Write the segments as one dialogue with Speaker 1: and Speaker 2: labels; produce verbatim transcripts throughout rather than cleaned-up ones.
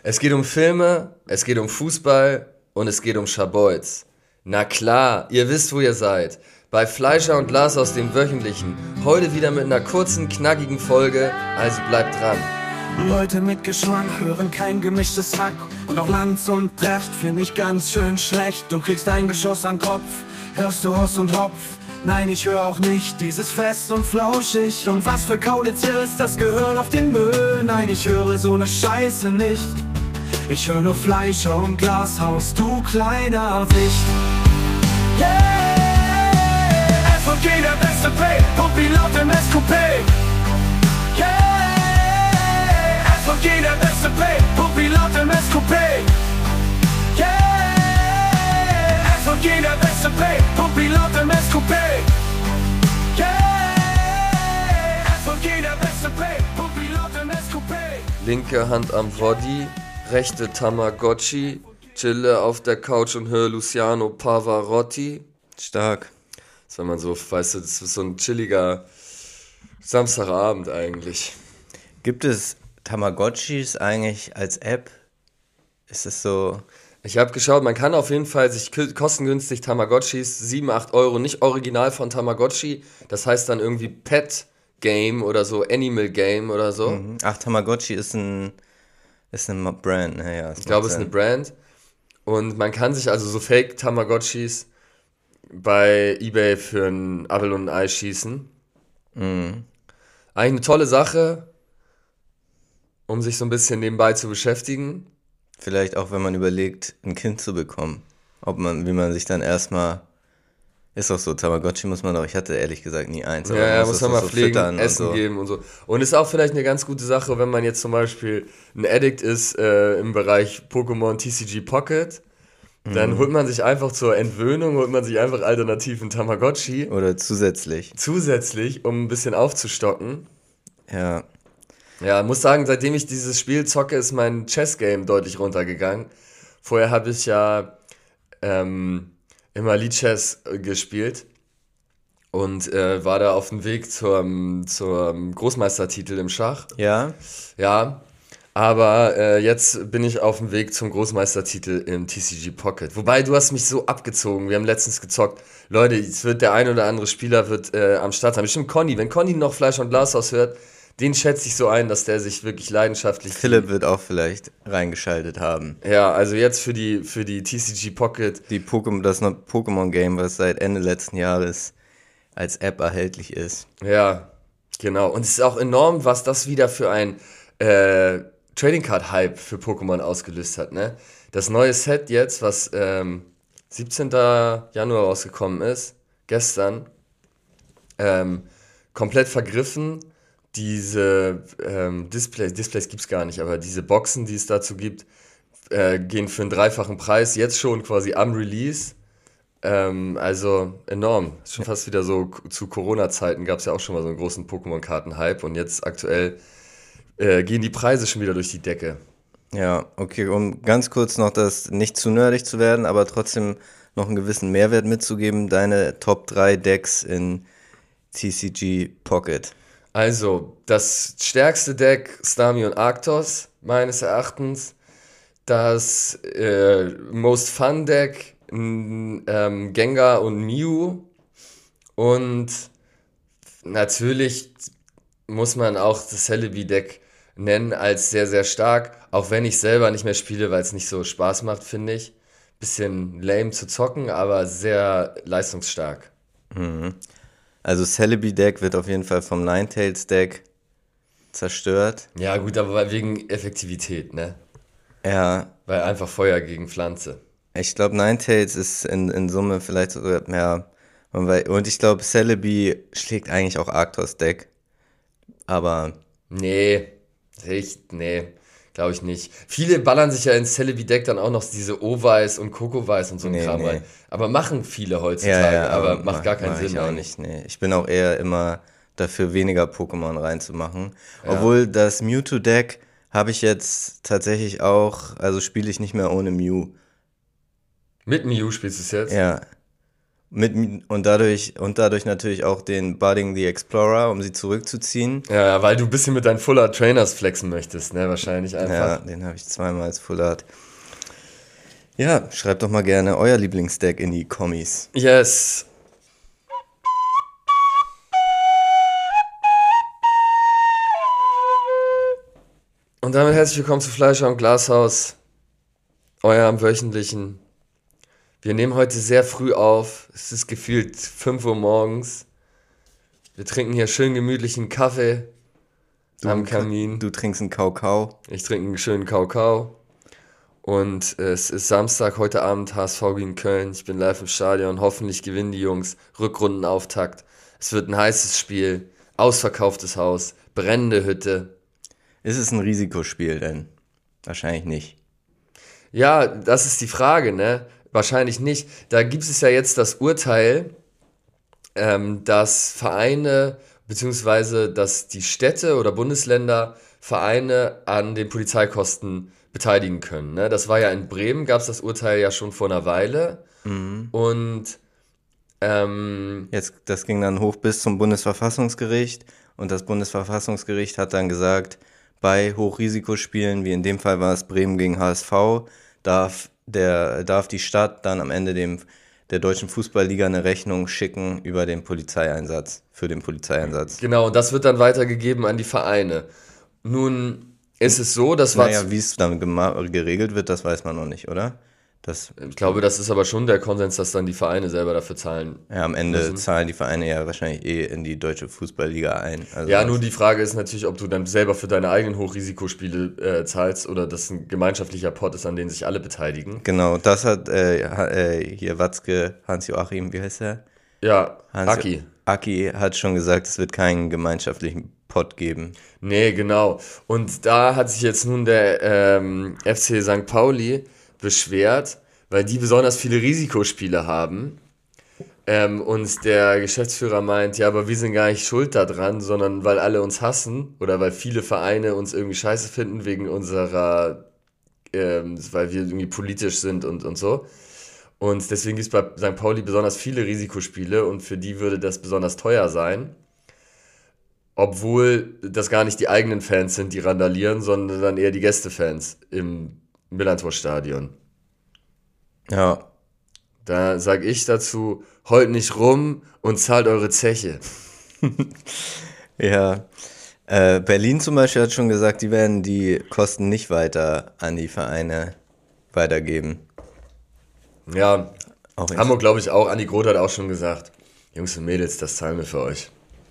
Speaker 1: Es geht um Filme, es geht um Fußball und es geht um Schabolz. Na klar, ihr wisst, wo ihr seid. Bei Fleischer und Lars aus dem Wöchentlichen. Heute wieder mit einer kurzen, knackigen Folge, also bleibt dran.
Speaker 2: Leute mit Geschmack hören kein gemischtes Hack. Und auch Lanz und Brecht finde ich ganz schön schlecht. Du kriegst ein Geschoss an Kopf, hörst du Hoss und Hopf. Nein, ich höre auch nicht dieses Fest und Flauschig. Und was für Kaulitz hier ist, das gehört auf den Müll. Nein, ich höre so ne Scheiße nicht. Ich höre nur Fleischer und Glashaus, du kleiner Wicht. Yeah! F und G, der beste Play, Puppi laut im S Q P. Yeah! F und G, der beste Play, Puppi laut im S Q P. Yeah! F und G, der beste Play, Puppi laut im S Q P. Yeah! F und G, der beste Play, Puppi laut im S Q P.
Speaker 1: Linke Hand am Body, rechte Tamagotchi, chille auf der Couch und höre Luciano Pavarotti.
Speaker 3: Stark.
Speaker 1: Das, wenn man so, weißt du, das ist so ein chilliger Samstagabend eigentlich.
Speaker 3: Gibt es Tamagotchis eigentlich als App? Ist es so?
Speaker 1: Ich habe geschaut, man kann auf jeden Fall sich kostengünstig Tamagotchis, sieben, acht Euro, nicht original von Tamagotchi, das heißt dann irgendwie Pet Game oder so, Animal Game oder so.
Speaker 3: Mhm. Ach, Tamagotchi ist ein ist eine Brand, naja.
Speaker 1: Ich glaube, es ist eine Brand. Und man kann sich also so Fake-Tamagotchis bei eBay für ein Apfel und ein Ei schießen.
Speaker 3: Mhm.
Speaker 1: Eigentlich eine tolle Sache, um sich so ein bisschen nebenbei zu beschäftigen.
Speaker 3: Vielleicht auch, wenn man überlegt, ein Kind zu bekommen. Ob man, wie man sich dann erstmal... Ist auch so, Tamagotchi muss man doch, ich hatte ehrlich gesagt nie eins.
Speaker 1: Aber ja, ja, muss man mal
Speaker 3: so
Speaker 1: pflegen, Essen
Speaker 3: und so.
Speaker 1: geben und so. Und ist auch vielleicht eine ganz gute Sache, wenn man jetzt zum Beispiel ein Addict ist äh, im Bereich Pokémon T C G Pocket, dann mhm. holt man sich einfach zur Entwöhnung, holt man sich einfach alternativen Tamagotchi.
Speaker 3: Oder zusätzlich.
Speaker 1: Zusätzlich, um ein bisschen aufzustocken.
Speaker 3: Ja.
Speaker 1: Ja, muss sagen, seitdem ich dieses Spiel zocke, ist mein Chess-Game deutlich runtergegangen. Vorher habe ich ja... Ähm, immer Lichess gespielt und äh, war da auf dem Weg zum, zum Großmeistertitel im Schach.
Speaker 3: Ja?
Speaker 1: Ja, aber äh, jetzt bin ich auf dem Weg zum Großmeistertitel im T C G Pocket. Wobei, du hast mich so abgezogen, wir haben letztens gezockt. Leute, es wird der ein oder andere Spieler wird äh, am Start sein. Bestimmt Conny, wenn Conny noch Fleisch und Glashaus hört, den schätze ich so ein, dass der sich wirklich leidenschaftlich...
Speaker 3: Philipp wird auch vielleicht reingeschaltet haben.
Speaker 1: Ja, also jetzt für die, für die T C G Pocket.
Speaker 3: Die Pokémon, das Pokémon-Game, was seit Ende letzten Jahres als App erhältlich ist.
Speaker 1: Ja, genau. Und es ist auch enorm, was das wieder für ein äh, Trading Card Hype für Pokémon ausgelöst hat, ne? Das neue Set jetzt, was ähm, siebzehnten Januar rausgekommen ist, gestern, ähm, komplett vergriffen. Diese ähm, Displays, Displays gibt es gar nicht, aber diese Boxen, die es dazu gibt, äh, gehen für einen dreifachen Preis, jetzt schon quasi am Release. Ähm, also enorm. Ist schon fast wieder so, zu Corona-Zeiten gab es ja auch schon mal so einen großen Pokémon-Karten-Hype und jetzt aktuell äh, gehen die Preise schon wieder durch die Decke.
Speaker 3: Ja, okay, um ganz kurz noch das, nicht zu nerdig zu werden, aber trotzdem noch einen gewissen Mehrwert mitzugeben, deine Top drei Decks in T C G Pocket.
Speaker 1: Also, das stärkste Deck, Starmie und Arctos, meines Erachtens. Das äh, Most Fun Deck, ähm, Gengar und Mew. Und natürlich muss man auch das Celebi Deck nennen als sehr, sehr stark. Auch wenn ich selber nicht mehr spiele, weil es nicht so Spaß macht, finde ich. Bisschen lame zu zocken, aber sehr leistungsstark.
Speaker 3: Mhm. Also Celebi-Deck wird auf jeden Fall vom Ninetales-Deck zerstört.
Speaker 1: Ja gut, aber wegen Effektivität, ne?
Speaker 3: Ja.
Speaker 1: Weil einfach Feuer gegen Pflanze.
Speaker 3: Ich glaube, Ninetales ist in, in Summe vielleicht sogar mehr. Und ich glaube, Celebi schlägt eigentlich auch Arctos-Deck. Aber...
Speaker 1: Nee, echt, nee, glaube ich nicht. Viele ballern sich ja ins Celebi-Deck dann auch noch diese O-Weiß und Coco-Weiß und so ein
Speaker 3: nee,
Speaker 1: Kram
Speaker 3: nee.
Speaker 1: rein. Aber machen viele heutzutage,
Speaker 3: ja, ja,
Speaker 1: aber,
Speaker 3: aber
Speaker 1: macht gar keinen
Speaker 3: mach
Speaker 1: Sinn.
Speaker 3: Ich auch nicht, nee. Ich bin auch eher immer dafür, weniger Pokémon reinzumachen.
Speaker 1: Ja.
Speaker 3: Obwohl das Mewtwo-Deck habe ich jetzt tatsächlich auch, also spiele ich nicht mehr ohne Mew.
Speaker 1: Mit Mew spielst du es jetzt?
Speaker 3: Ja. Mit, und, dadurch, und dadurch natürlich auch den Budding the Explorer, um sie zurückzuziehen.
Speaker 1: Ja, ja, weil du ein bisschen mit deinen Full Art Trainers flexen möchtest, ne? Wahrscheinlich einfach.
Speaker 3: Ja, den habe ich zweimal als Full Art. Ja, schreibt doch mal gerne euer Lieblingsdeck in die Kommis.
Speaker 1: Yes. Und damit herzlich willkommen zu Fleischer und Glashaus, eurem wöchentlichen. Wir nehmen heute sehr früh auf, es ist gefühlt fünf Uhr morgens. Wir trinken hier schön gemütlichen Kaffee
Speaker 3: du,
Speaker 1: am Kamin.
Speaker 3: Du trinkst einen Kakao.
Speaker 1: Ich trinke einen schönen Kakao. Und es ist Samstag, heute Abend H S V gegen Köln. Ich bin live im Stadion, hoffentlich gewinnen die Jungs. Rückrundenauftakt. Es wird ein heißes Spiel, ausverkauftes Haus, brennende Hütte.
Speaker 3: Ist es ein Risikospiel denn? Wahrscheinlich nicht.
Speaker 1: Ja, das ist die Frage, ne? Wahrscheinlich nicht. Da gibt es ja jetzt das Urteil, ähm, dass Vereine, beziehungsweise dass die Städte oder Bundesländer Vereine an den Polizeikosten beteiligen können. Ne? Das war ja in Bremen, gab es das Urteil ja schon vor einer Weile.
Speaker 3: Mhm.
Speaker 1: Und ähm,
Speaker 3: jetzt, das ging dann hoch bis zum Bundesverfassungsgericht und das Bundesverfassungsgericht hat dann gesagt, bei Hochrisikospielen, wie in dem Fall war es Bremen gegen H S V, darf, der, darf die Stadt dann am Ende dem, der Deutschen Fußballliga eine Rechnung schicken über den Polizeieinsatz, für den Polizeieinsatz.
Speaker 1: Genau, und das wird dann weitergegeben an die Vereine. Nun ist es so, das war...
Speaker 3: Naja, wie es dann gema- geregelt wird, das weiß man noch nicht, oder? Das,
Speaker 1: ich glaube, das ist aber schon der Konsens, dass dann die Vereine selber dafür zahlen.
Speaker 3: Ja, am Ende
Speaker 1: müssen.
Speaker 3: Zahlen die Vereine ja wahrscheinlich eh in die Deutsche Fußballliga ein. Also
Speaker 1: ja, nur die Frage ist natürlich, ob du dann selber für deine eigenen Hochrisikospiele äh, zahlst oder das ein gemeinschaftlicher Pot ist, an dem sich alle beteiligen.
Speaker 3: Genau, das hat äh, ha- äh, hier Watzke, Hans-Joachim, wie heißt der?
Speaker 1: Ja,
Speaker 3: Hans
Speaker 1: Aki.
Speaker 3: Aki hat schon gesagt, es wird keinen gemeinschaftlichen Pot geben.
Speaker 1: Nee, genau. Und da hat sich jetzt nun der ähm, F C Sankt Pauli beschwert, weil die besonders viele Risikospiele haben. Ähm, und der Geschäftsführer meint, ja, aber wir sind gar nicht schuld daran, sondern weil alle uns hassen oder weil viele Vereine uns irgendwie scheiße finden wegen unserer, ähm, weil wir irgendwie politisch sind und, und so. Und deswegen gibt es bei Sankt Pauli besonders viele Risikospiele und für die würde das besonders teuer sein. Obwohl das gar nicht die eigenen Fans sind, die randalieren, sondern dann eher die Gästefans im Millantor-Stadion.
Speaker 3: Ja.
Speaker 1: Da sag ich dazu, heult nicht rum und zahlt eure Zeche.
Speaker 3: Ja. Äh, Berlin zum Beispiel hat schon gesagt, die werden die Kosten nicht weiter an die Vereine weitergeben.
Speaker 1: Ja,
Speaker 3: Auch in-
Speaker 1: Hamburg glaube ich auch, Andi Groth hat auch schon gesagt, Jungs und Mädels, das zahlen wir für euch.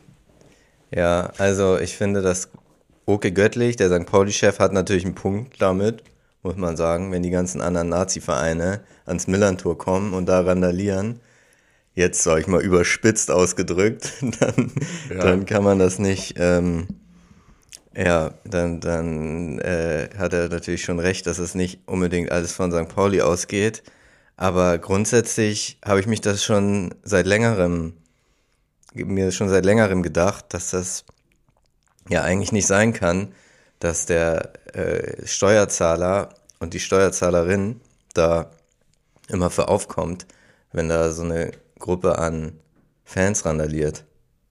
Speaker 3: Ja, also ich finde, dass Oke Göttlich, der Sankt Pauli-Chef, hat natürlich einen Punkt damit, muss man sagen, wenn die ganzen anderen Nazi-Vereine ans Millantor kommen und da randalieren, jetzt sage ich mal überspitzt ausgedrückt, dann,
Speaker 1: Ja.
Speaker 3: dann kann man das nicht, ähm, ja, dann, dann äh, hat er natürlich schon recht, dass es nicht unbedingt alles von Sankt Pauli ausgeht, aber grundsätzlich habe ich mich das schon seit längerem mir schon seit längerem gedacht, dass das ja eigentlich nicht sein kann, dass der äh, Steuerzahler und die Steuerzahlerin da immer für aufkommt, wenn da so eine Gruppe an Fans randaliert.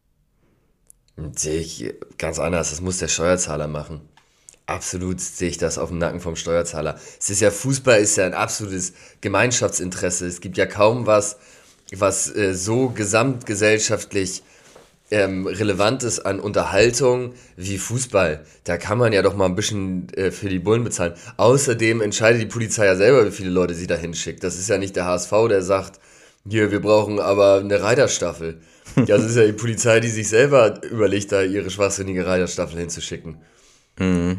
Speaker 1: Sehe ich ganz anders, das muss der Steuerzahler machen. Absolut sehe ich das auf dem Nacken vom Steuerzahler. Es ist ja, Fußball ist ja ein absolutes Gemeinschaftsinteresse. Es gibt ja kaum was, was äh, so gesamtgesellschaftlich ähm, relevant ist an Unterhaltung wie Fußball. Da kann man ja doch mal ein bisschen äh, für die Bullen bezahlen. Außerdem entscheidet die Polizei ja selber, wie viele Leute sie da hinschickt. Das ist ja nicht der H S V, der sagt, hier, wir brauchen aber eine Reiterstaffel. Ja, das ist ja die Polizei, die sich selber überlegt, da ihre schwachsinnige Reiterstaffel hinzuschicken.
Speaker 3: Mhm.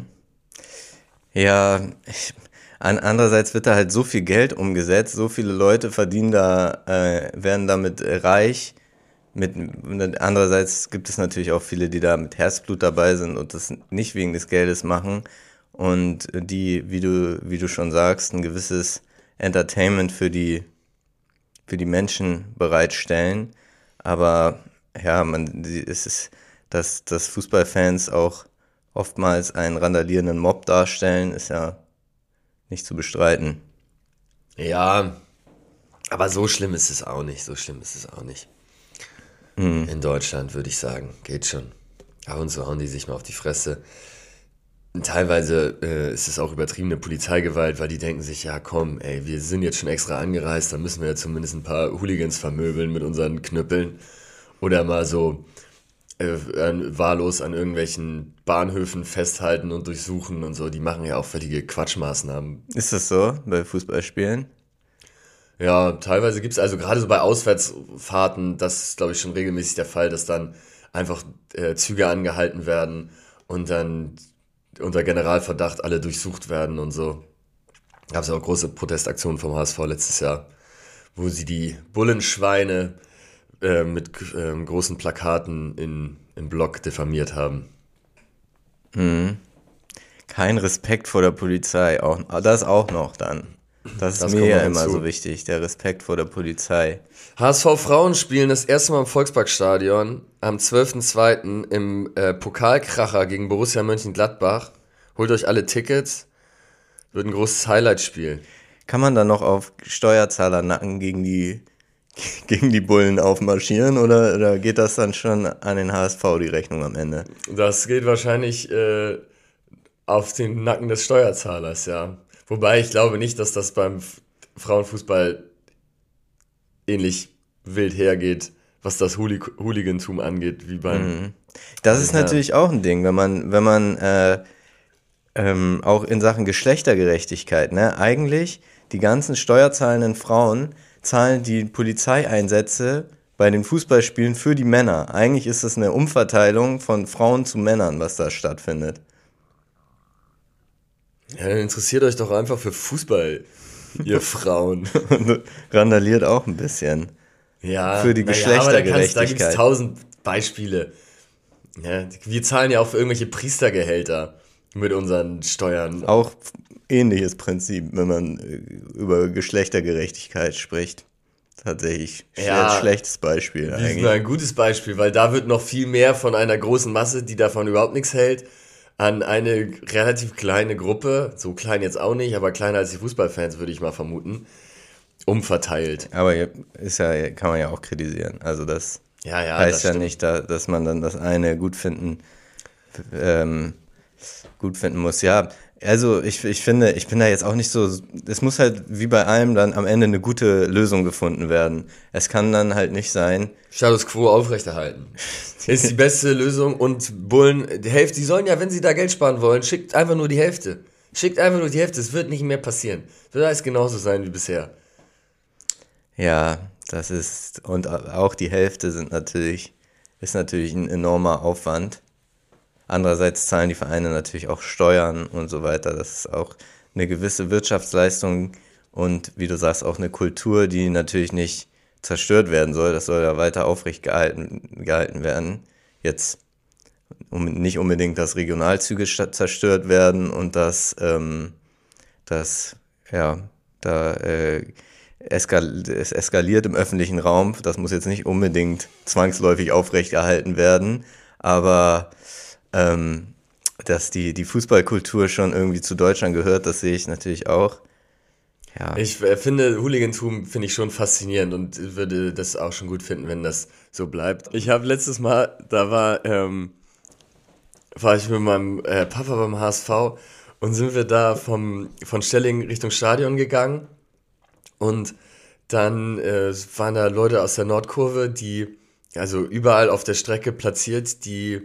Speaker 3: Ja, ich, an, andererseits wird da halt so viel Geld umgesetzt, so viele Leute verdienen da, äh, werden damit äh, reich. Mit, andererseits gibt es natürlich auch viele, die da mit Herzblut dabei sind und das nicht wegen des Geldes machen und die, wie du, wie du schon sagst, ein gewisses Entertainment für die, für die Menschen bereitstellen. Aber ja, man, es ist, dass, dass Fußballfans auch oftmals einen randalierenden Mob darstellen, ist ja nicht zu bestreiten.
Speaker 1: Ja, Aber so schlimm ist es auch nicht, so schlimm ist es auch nicht.
Speaker 3: Mhm.
Speaker 1: In Deutschland würde ich sagen, geht schon. Ab und zu hauen die sich mal auf die Fresse. Teilweise äh, ist es auch übertriebene Polizeigewalt, weil die denken sich, ja komm, ey, wir sind jetzt schon extra angereist, dann müssen wir ja zumindest ein paar Hooligans vermöbeln mit unseren Knüppeln. Oder mal so äh, wahllos an irgendwelchen Bahnhöfen festhalten und durchsuchen und so. Die machen ja auch völlige Quatschmaßnahmen.
Speaker 3: Ist das so bei Fußballspielen?
Speaker 1: Ja, teilweise gibt es, also gerade so bei Auswärtsfahrten, das ist glaube ich schon regelmäßig der Fall, dass dann einfach äh, Züge angehalten werden und dann unter Generalverdacht alle durchsucht werden und so. Gab es ja auch große Protestaktionen vom H S V letztes Jahr, wo sie die Bullenschweine äh, mit äh, großen Plakaten in, im Block diffamiert haben.
Speaker 3: Mhm. Kein Respekt vor der Polizei, auch, das auch noch dann. Das ist
Speaker 1: Das
Speaker 3: mir
Speaker 1: kommt
Speaker 3: ja
Speaker 1: noch
Speaker 3: immer
Speaker 1: hinzu.
Speaker 3: so wichtig, der Respekt vor der Polizei.
Speaker 1: H S V Frauen spielen das erste Mal im Volksparkstadion am zwölften zweiten im äh, Pokalkracher gegen Borussia Mönchengladbach. Holt euch alle Tickets. Wird ein großes Highlight-Spiel.
Speaker 3: Kann man dann noch auf Steuerzahlernacken gegen die, gegen die Bullen aufmarschieren oder, oder geht das dann schon an den H S V, die Rechnung am Ende?
Speaker 1: Das geht wahrscheinlich äh, auf den Nacken des Steuerzahlers, ja. Wobei ich glaube nicht, dass das beim F- Frauenfußball ähnlich wild hergeht, was das Hoolig- Hooligantum angeht, wie beim...
Speaker 3: Das ist
Speaker 1: Ja.
Speaker 3: natürlich auch ein Ding, wenn man, wenn man äh, ähm, auch in Sachen Geschlechtergerechtigkeit, ne, eigentlich die ganzen steuerzahlenden Frauen zahlen die Polizeieinsätze bei den Fußballspielen für die Männer. Eigentlich ist es eine Umverteilung von Frauen zu Männern, was da stattfindet.
Speaker 1: Ja, dann interessiert euch doch einfach für Fußball, ihr Frauen.
Speaker 3: Und randaliert auch ein bisschen.
Speaker 1: Ja,
Speaker 3: Für die
Speaker 1: na ja, aber da kannst- Da gibt es
Speaker 3: Geschlechtergerechtigkeit.
Speaker 1: tausend Beispiele. Ja, wir zahlen ja auch für irgendwelche Priestergehälter mit unseren Steuern.
Speaker 3: Auch ähnliches Prinzip, wenn man äh, über Geschlechtergerechtigkeit spricht. Tatsächlich sch-
Speaker 1: Ja.
Speaker 3: schlechtes Beispiel
Speaker 1: Das ist
Speaker 3: eigentlich.
Speaker 1: nur ein gutes Beispiel, weil da wird noch viel mehr von einer großen Masse, die davon überhaupt nichts hält, an eine relativ kleine Gruppe, so klein jetzt auch nicht, aber kleiner als die Fußballfans, würde ich mal vermuten, umverteilt.
Speaker 3: Aber ja, ist ja, kann man ja auch kritisieren. Also das
Speaker 1: Ja, ja,
Speaker 3: heißt
Speaker 1: das
Speaker 3: ja
Speaker 1: stimmt.
Speaker 3: nicht, da, dass man dann das eine gut finden, ähm, gut finden muss. Ja, also ich, ich finde, ich bin da jetzt auch nicht so, es muss halt wie bei allem dann am Ende eine gute Lösung gefunden werden. Es kann dann halt nicht sein,
Speaker 1: Status Quo aufrechterhalten. Ist die beste Lösung und Bullen, die Hälfte, die sollen ja, wenn sie da Geld sparen wollen, schickt einfach nur die Hälfte. Schickt einfach nur die Hälfte, es wird nicht mehr passieren. Es wird alles genauso sein wie bisher.
Speaker 3: ja, das ist, und auch die Hälfte sind natürlich, ist natürlich ein enormer Aufwand. Andererseits zahlen die Vereine natürlich auch Steuern und so weiter. Das ist auch eine gewisse Wirtschaftsleistung und wie du sagst, auch eine Kultur, die natürlich nicht zerstört werden soll. Das soll ja weiter aufrecht gehalten, gehalten werden. Jetzt um, nicht unbedingt, dass Regionalzüge sta- zerstört werden und dass, ähm, dass ja, da äh, eskal es eskaliert im öffentlichen Raum. Das muss jetzt nicht unbedingt zwangsläufig aufrechterhalten werden, aber ähm, dass die, die Fußballkultur schon irgendwie zu Deutschland gehört, das sehe ich natürlich auch. Ja,
Speaker 1: Ich äh, finde, Hooligantum finde ich schon faszinierend und würde das auch schon gut finden, wenn das so bleibt. Ich habe letztes Mal, da war, ähm, war ich mit meinem äh, Papa beim H S V und sind wir da vom, von Stelling Richtung Stadion gegangen und dann äh, waren da Leute aus der Nordkurve, die also überall auf der Strecke platziert, die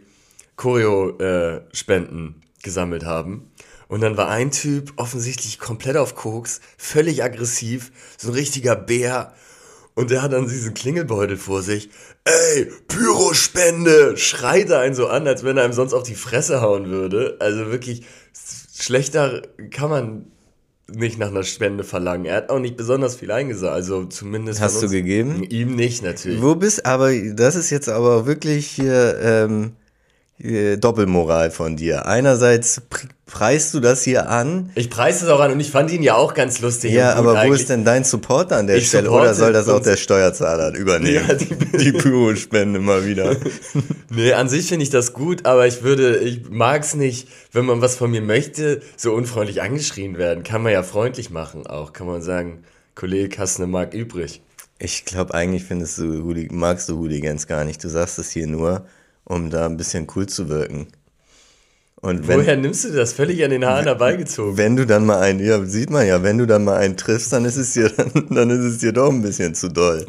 Speaker 1: Choreo-Spenden gesammelt haben. Und dann war ein Typ offensichtlich komplett auf Koks, völlig aggressiv, so ein richtiger Bär. Und der hat dann diesen Klingelbeutel vor sich. Ey, Pyrospende! Schreit er einen so an, als wenn er ihm sonst auf die Fresse hauen würde. Also wirklich, schlechter kann man nicht nach einer Spende verlangen. Er hat auch nicht besonders viel eingesagt. Also zumindest
Speaker 3: Hast
Speaker 1: von
Speaker 3: du
Speaker 1: uns.
Speaker 3: gegeben?
Speaker 1: Ihm nicht, natürlich.
Speaker 3: Wo bist, aber das ist jetzt aber wirklich hier ähm, äh, Doppelmoral von dir. Einerseits pr- preist du das hier an,
Speaker 1: Ich preise es auch an und ich fand ihn ja auch ganz lustig.
Speaker 3: ja,
Speaker 1: und gut
Speaker 3: aber wo
Speaker 1: eigentlich.
Speaker 3: ist denn dein Support an der
Speaker 1: Ich
Speaker 3: Stelle?
Speaker 1: supporte
Speaker 3: Oder soll das auch
Speaker 1: uns-
Speaker 3: der Steuerzahler übernehmen?
Speaker 1: Ja, die-
Speaker 3: die Pyrospende mal wieder.
Speaker 1: Nee, an sich finde ich das gut, aber ich würde, ich mag es nicht, wenn man was von mir möchte, so unfreundlich angeschrien werden. Kann man ja freundlich machen auch. Kann man sagen, Kollege, hast du eine Mark übrig?
Speaker 3: Ich glaube, eigentlich findest du, Hooli- magst du Hooligans gar nicht. Du sagst es hier nur, um da ein bisschen cool zu wirken. Und wenn,
Speaker 1: Woher nimmst du das völlig an den Haaren herbeigezogen?
Speaker 3: wenn du dann mal einen, ja, sieht man ja, wenn du dann mal einen triffst, dann ist es dir, dann, dann ist es dir doch ein bisschen zu doll.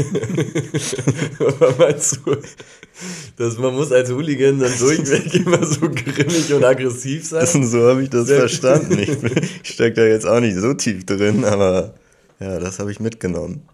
Speaker 1: Was meinst du, dass man muss als Hooligan dann durchweg immer so grimmig und aggressiv sein?
Speaker 3: So habe ich das verstanden. Ich, ich stecke da jetzt auch nicht so tief drin, aber ja, das habe ich mitgenommen.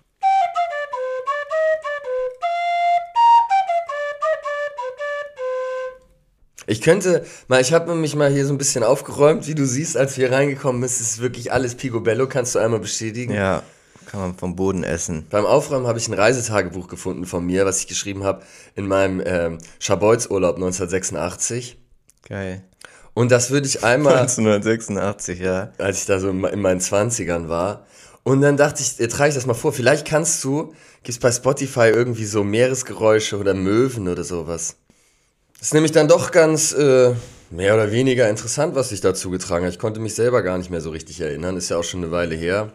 Speaker 1: Ich könnte mal, ich habe mich mal hier so ein bisschen aufgeräumt, wie du siehst, als wir hier reingekommen sind, ist wirklich alles picobello, kannst du einmal bestätigen?
Speaker 3: Ja, kann man vom Boden essen.
Speaker 1: Beim Aufräumen habe ich ein Reisetagebuch gefunden von mir, was ich geschrieben habe in meinem ähm, Schabolz-Urlaub neunzehnhundertsechsundachtzig.
Speaker 3: Geil.
Speaker 1: Und das würde ich einmal,
Speaker 3: neunzehnhundertsechsundachtzig, ja.
Speaker 1: als ich da so in in meinen Zwanzigern war. Und dann dachte ich, äh, trage ich das mal vor. Vielleicht kannst du, gibt's bei Spotify irgendwie so Meeresgeräusche oder Möwen oder sowas. Das ist nämlich dann doch ganz äh, mehr oder weniger interessant, was ich dazu getragen habe. Ich konnte mich selber gar nicht mehr so richtig erinnern. Ist ja auch schon eine Weile her.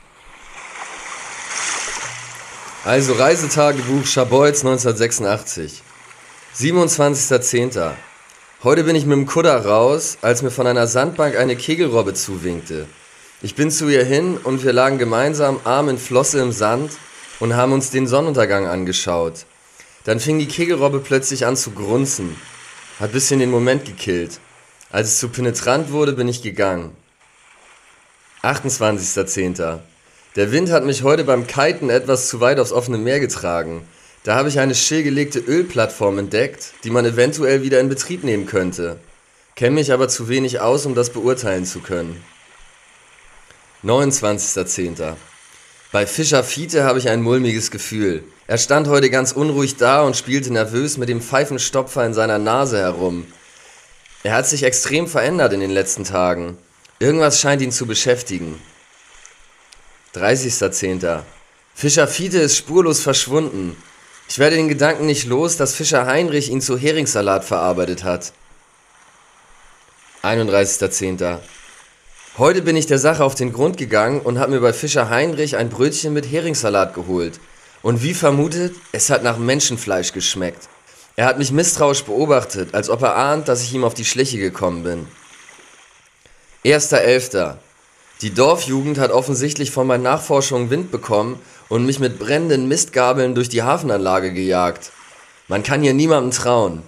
Speaker 1: Also Reisetagebuch Schabolz neunzehnhundertsechsundachtzig. siebenundzwanzigster zehnter Heute bin ich mit dem Kudder raus, als mir von einer Sandbank eine Kegelrobbe zuwinkte. Ich bin zu ihr hin und wir lagen gemeinsam Arm in Flosse im Sand und haben uns den Sonnenuntergang angeschaut. Dann fing die Kegelrobbe plötzlich an zu grunzen. Hat bisschen den Moment gekillt. Als es zu penetrant wurde, bin ich gegangen. achtundzwanzigster zehnter Der Wind hat mich heute beim Kiten etwas zu weit aufs offene Meer getragen. Da habe ich eine stillgelegte Ölplattform entdeckt, die man eventuell wieder in Betrieb nehmen könnte. Kenne mich aber zu wenig aus, um das beurteilen zu können. neunundzwanzigster zehnter Bei Fischer Fiete habe ich ein mulmiges Gefühl. Er stand heute ganz unruhig da und spielte nervös mit dem Pfeifenstopfer in seiner Nase herum. Er hat sich extrem verändert in den letzten Tagen. Irgendwas scheint ihn zu beschäftigen. dreißigster zehnter Fischer Fiete ist spurlos verschwunden. Ich werde den Gedanken nicht los, dass Fischer Heinrich ihn zu Heringssalat verarbeitet hat. einunddreißigster zehnter Heute bin ich der Sache auf den Grund gegangen und habe mir bei Fischer Heinrich ein Brötchen mit Heringssalat geholt. Und wie vermutet, es hat nach Menschenfleisch geschmeckt. Er hat mich misstrauisch beobachtet, als ob er ahnt, dass ich ihm auf die Schliche gekommen bin. erster elfter Die Dorfjugend hat offensichtlich von meinen Nachforschungen Wind bekommen und mich mit brennenden Mistgabeln durch die Hafenanlage gejagt. Man kann hier niemandem trauen.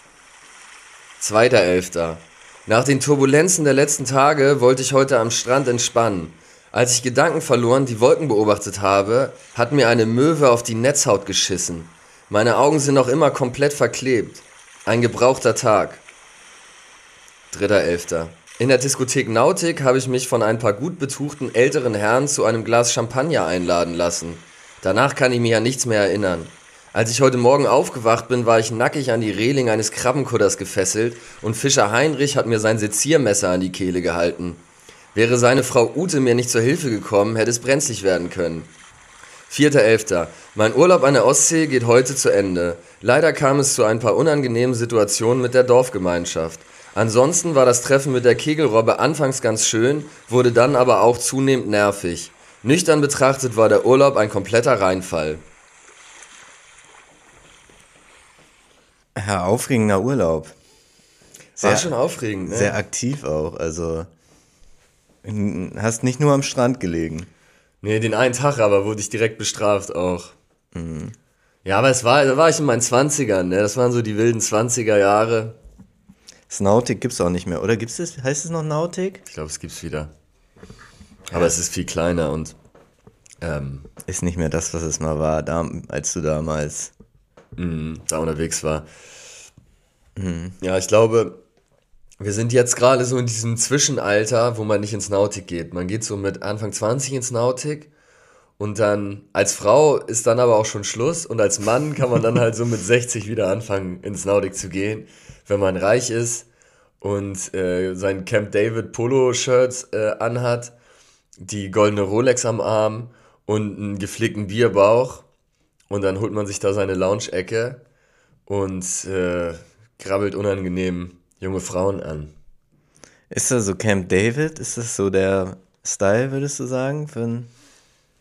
Speaker 1: zweiter elfter Nach den Turbulenzen der letzten Tage wollte ich heute am Strand entspannen. Als ich gedankenverloren die Wolken beobachtet habe, hat mir eine Möwe auf die Netzhaut geschissen. Meine Augen sind noch immer komplett verklebt. Ein gebrauchter Tag. dritter elfter In der Diskothek Nautik habe ich mich von ein paar gut betuchten älteren Herren zu einem Glas Champagner einladen lassen. Danach kann ich mich an nichts mehr erinnern. Als ich heute Morgen aufgewacht bin, war ich nackig an die Reling eines Krabbenkutters gefesselt und Fischer Heinrich hat mir sein Seziermesser an die Kehle gehalten. Wäre seine Frau Ute mir nicht zur Hilfe gekommen, hätte es brenzlig werden können. vierter elfter Mein Urlaub an der Ostsee geht heute zu Ende. Leider kam es zu ein paar unangenehmen Situationen mit der Dorfgemeinschaft. Ansonsten war das Treffen mit der Kegelrobbe anfangs ganz schön, wurde dann aber auch zunehmend nervig. Nüchtern betrachtet war der Urlaub ein kompletter Reinfall.
Speaker 3: Ja, aufregender Urlaub.
Speaker 1: War schon aufregend, ne?
Speaker 3: Sehr aktiv auch, also hast nicht nur am Strand gelegen.
Speaker 1: Nee, den einen Tag aber wurde ich direkt bestraft auch. Mhm. Ja, aber es war, da war ich in meinen Zwanzigern, ne? Das waren so die wilden Zwanziger Jahre.
Speaker 3: Das Nautik gibt's auch nicht mehr, oder? Gibt's das? Heißt es noch Nautik?
Speaker 1: Ich glaube, es gibt's wieder. Aber ja. Es ist viel kleiner und ähm,
Speaker 3: ist nicht mehr das, was es mal war, da, als du damals
Speaker 1: mh, da unterwegs war. Mhm. Ja, ich glaube, wir sind jetzt gerade so in diesem Zwischenalter, wo man nicht ins Nautik geht. Man geht so mit Anfang zwanzig ins Nautik und dann als Frau ist dann aber auch schon Schluss und als Mann kann man dann halt so mit sechzig wieder anfangen ins Nautik zu gehen, wenn man reich ist und äh, sein Camp David Polo-Shirt äh, anhat, die goldene Rolex am Arm und einen gepflegten Bierbauch und dann holt man sich da seine Lounge-Ecke und äh, krabbelt unangenehm junge Frauen an.
Speaker 3: Ist das so Camp David? Ist das so der Style, würdest du sagen? Für ein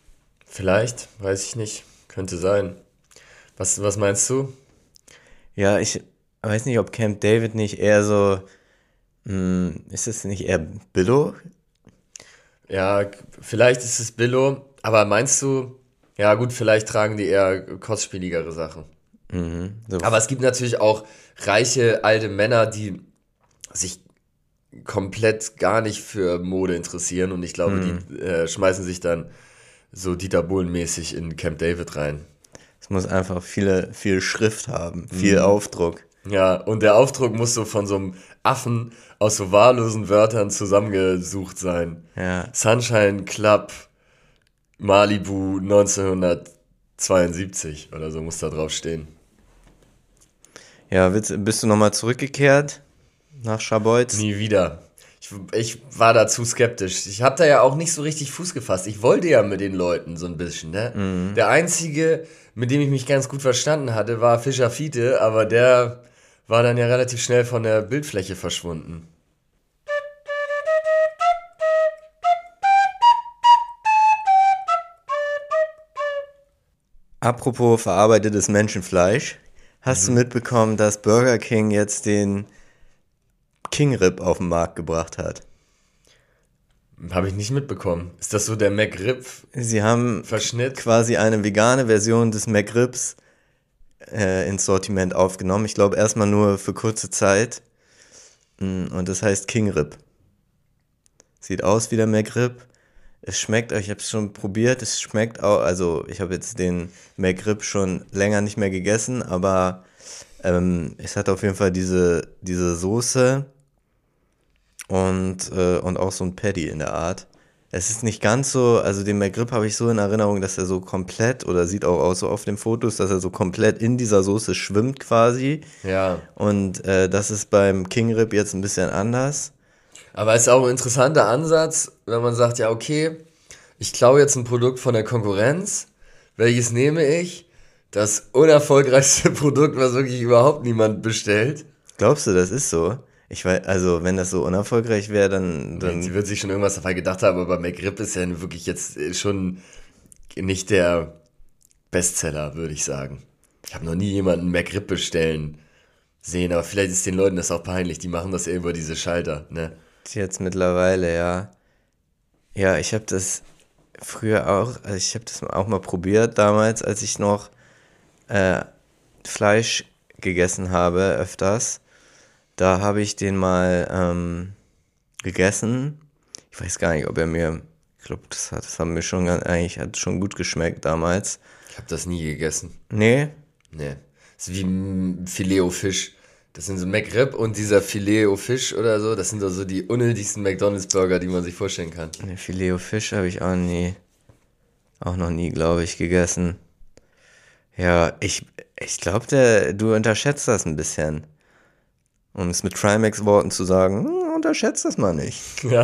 Speaker 1: Vielleicht, weiß ich nicht. Könnte sein. Was, was meinst du?
Speaker 3: Ja, ich weiß nicht, ob Camp David nicht eher so, mh, ist es nicht eher Billo?
Speaker 1: Ja, k- vielleicht ist es Billo, aber meinst du, ja gut, vielleicht tragen die eher kostspieligere Sachen.
Speaker 3: Mhm, so,
Speaker 1: Aber es gibt natürlich auch reiche alte Männer, die sich komplett gar nicht für Mode interessieren und ich glaube, die äh, schmeißen sich dann so Dieter Bohlen-mäßig in Camp David rein.
Speaker 3: es muss einfach viele, viel Schrift haben, viel Aufdruck.
Speaker 1: Ja, und der Aufdruck muss so von so einem Affen aus so wahllosen Wörtern zusammengesucht sein.
Speaker 3: Ja,
Speaker 1: Sunshine Club Malibu neunzehnhundertzweiundsiebzig oder so muss da drauf stehen.
Speaker 3: ja, willst, bist du nochmal zurückgekehrt nach Scharbeutz?
Speaker 1: Nie wieder. Ich, ich war da zu skeptisch. Ich habe da ja auch nicht so richtig Fuß gefasst. Ich wollte ja mit den Leuten so ein bisschen, ne? Der einzige, mit dem ich mich ganz gut verstanden hatte, war Fischer Fiete, aber der war dann ja relativ schnell von der Bildfläche verschwunden.
Speaker 3: Apropos verarbeitetes Menschenfleisch, hast du mitbekommen, dass Burger King jetzt den King Rib auf den Markt gebracht hat?
Speaker 1: Habe ich nicht mitbekommen. Ist das so der McRib-Verschnitt?
Speaker 3: Sie haben quasi eine vegane Version des McRibs äh, ins Sortiment aufgenommen. Ich glaube erstmal nur für kurze Zeit. Mm, Und das heißt King Rib. Sieht aus wie der McRib. Es schmeckt, ich habe es schon probiert, es schmeckt auch, also ich habe jetzt den McRib schon länger nicht mehr gegessen, aber ähm, es hat auf jeden Fall diese, diese Soße und, äh, und auch so ein Patty in der Art. Es ist nicht ganz so, also den McRib habe ich so in Erinnerung, dass er so komplett, oder sieht auch aus so auf den Fotos, dass er so komplett in dieser Soße schwimmt quasi.
Speaker 1: Ja.
Speaker 3: Und äh, das ist beim King Rib jetzt ein bisschen anders.
Speaker 1: Aber es ist auch ein interessanter Ansatz, wenn man sagt, ja, okay, ich klaue jetzt ein Produkt von der Konkurrenz. Welches nehme ich? Das unerfolgreichste Produkt, was wirklich überhaupt niemand bestellt.
Speaker 3: Glaubst du, das ist so? Ich weiß, also wenn das so unerfolgreich wäre, dann,
Speaker 1: Sie
Speaker 3: dann
Speaker 1: wird sich schon irgendwas dabei gedacht haben, aber McRib ist ja wirklich jetzt schon nicht der Bestseller, würde ich sagen. Ich habe noch nie jemanden McRib bestellen sehen, aber vielleicht ist den Leuten das auch peinlich. Die machen das ja über diese Schalter, ne?
Speaker 3: jetzt mittlerweile, ja. Ja, ich habe das früher auch, also ich habe das auch mal probiert damals, als ich noch äh, Fleisch gegessen habe, öfters. Da habe ich den mal ähm, gegessen. Ich weiß gar nicht, ob er mir, ich glaube, das hat, das hat mir schon ganz- eigentlich hat schon gut geschmeckt damals.
Speaker 1: Ich habe das nie gegessen.
Speaker 3: Nee,
Speaker 1: Ne. Das ist wie ein Filet-O-Fisch. Das sind so McRib und dieser Filet-O-Fisch oder so. Das sind doch so die unnötigsten McDonalds-Burger, die man sich vorstellen kann.
Speaker 3: ne Filet-O-Fisch habe ich auch nie, auch noch nie, glaube ich, gegessen. Ja, ich, ich glaube, du unterschätzt das ein bisschen. Um es mit Trimax-Worten zu sagen, hm, unterschätzt das mal nicht.
Speaker 1: Ja.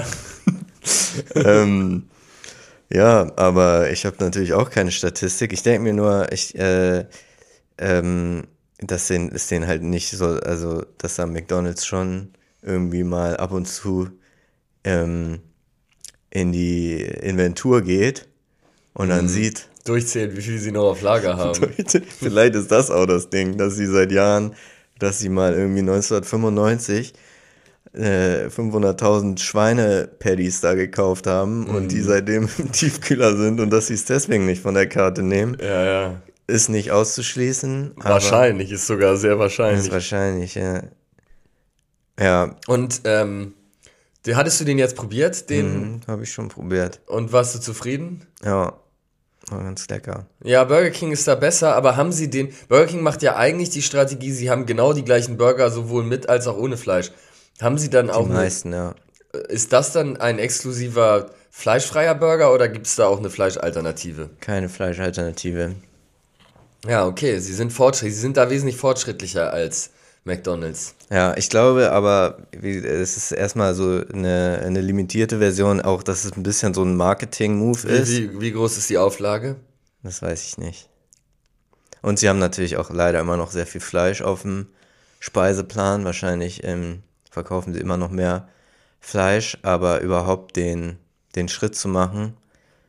Speaker 3: ähm, ja, aber ich habe natürlich auch keine Statistik. Ich denke mir nur, ich, äh, ähm, dass den, ist denen halt nicht so, also dass da McDonald's schon irgendwie mal ab und zu ähm, in die Inventur geht und dann sieht,
Speaker 1: Durchzählen, wie viel sie noch auf Lager haben.
Speaker 3: vielleicht ist das auch das Ding, dass sie seit Jahren, dass sie mal irgendwie neunzehnhundertfünfundneunzig äh, fünfhunderttausend Schweine-Patties da gekauft haben und die seitdem im Tiefkühler sind und dass sie es deswegen nicht von der Karte nehmen,
Speaker 1: Ja, ja.
Speaker 3: ist nicht auszuschließen. aber
Speaker 1: Wahrscheinlich, ist sogar sehr
Speaker 3: Ist
Speaker 1: wahrscheinlich.
Speaker 3: wahrscheinlich, ja. Ja,
Speaker 1: Und ähm, den- hattest du den jetzt probiert, den,
Speaker 3: mhm, habe ich schon probiert.
Speaker 1: und warst du zufrieden?
Speaker 3: Ja, war ganz lecker.
Speaker 1: Ja, Burger King ist da besser, aber haben sie den, Burger King macht ja eigentlich die Strategie, sie haben genau die gleichen Burger, sowohl mit als auch ohne Fleisch. Haben sie dann
Speaker 3: Die
Speaker 1: auch, eine,
Speaker 3: meisten, ja.
Speaker 1: ist das dann ein exklusiver fleischfreier Burger oder gibt es da auch eine Fleischalternative?
Speaker 3: Keine Fleischalternative.
Speaker 1: Ja, okay, sie sind fortschrittlich, sie sind da wesentlich fortschrittlicher als McDonald's.
Speaker 3: Ja, ich glaube aber, wie, es ist erstmal so eine, eine limitierte Version, auch dass es ein bisschen so ein Marketing-Move ist.
Speaker 1: Wie, wie, wie groß ist die Auflage?
Speaker 3: Das weiß ich nicht. Und sie haben natürlich auch leider immer noch sehr viel Fleisch auf dem Speiseplan. Wahrscheinlich ähm, verkaufen sie immer noch mehr Fleisch, aber überhaupt den, den Schritt zu machen,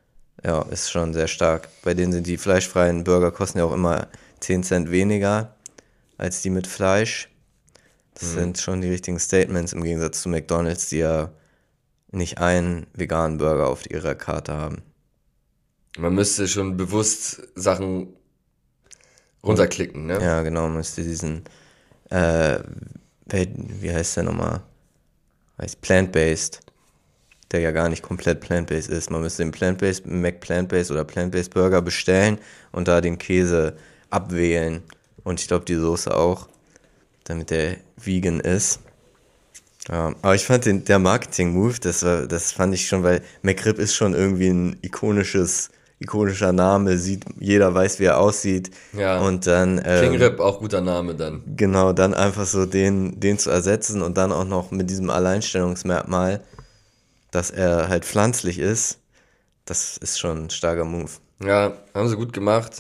Speaker 3: Ja, ist schon sehr stark. Bei denen sind die fleischfreien Burger kosten ja auch immer zehn Cent weniger als die mit Fleisch. Das mhm. sind schon die richtigen Statements im Gegensatz zu McDonald's, die ja nicht einen veganen Burger auf ihrer Karte haben.
Speaker 1: Man müsste schon bewusst Sachen runterklicken, ne?
Speaker 3: Ja, genau, man müsste diesen, äh, wie heißt der nochmal? Heißt Plant-Based, der ja gar nicht komplett Plant-Based ist. Man müsste den Plant-Based, Mac Plant-Based oder Plant-Based Burger bestellen und da den Käse abwählen. Und ich glaube die Soße auch, damit der vegan ist. Ja, aber ich fand den, der Marketing-Move, das war, das fand ich schon, weil McRib ist schon irgendwie ein ikonisches, ikonischer Name, sieht, jeder weiß, wie er aussieht.
Speaker 1: Ja.
Speaker 3: Und dann, ähm,
Speaker 1: King Rib, auch guter Name dann.
Speaker 3: Genau, dann einfach so den, den zu ersetzen und dann auch noch mit diesem Alleinstellungsmerkmal, dass er halt pflanzlich ist, das ist schon ein starker Move.
Speaker 1: Ja, haben sie gut gemacht.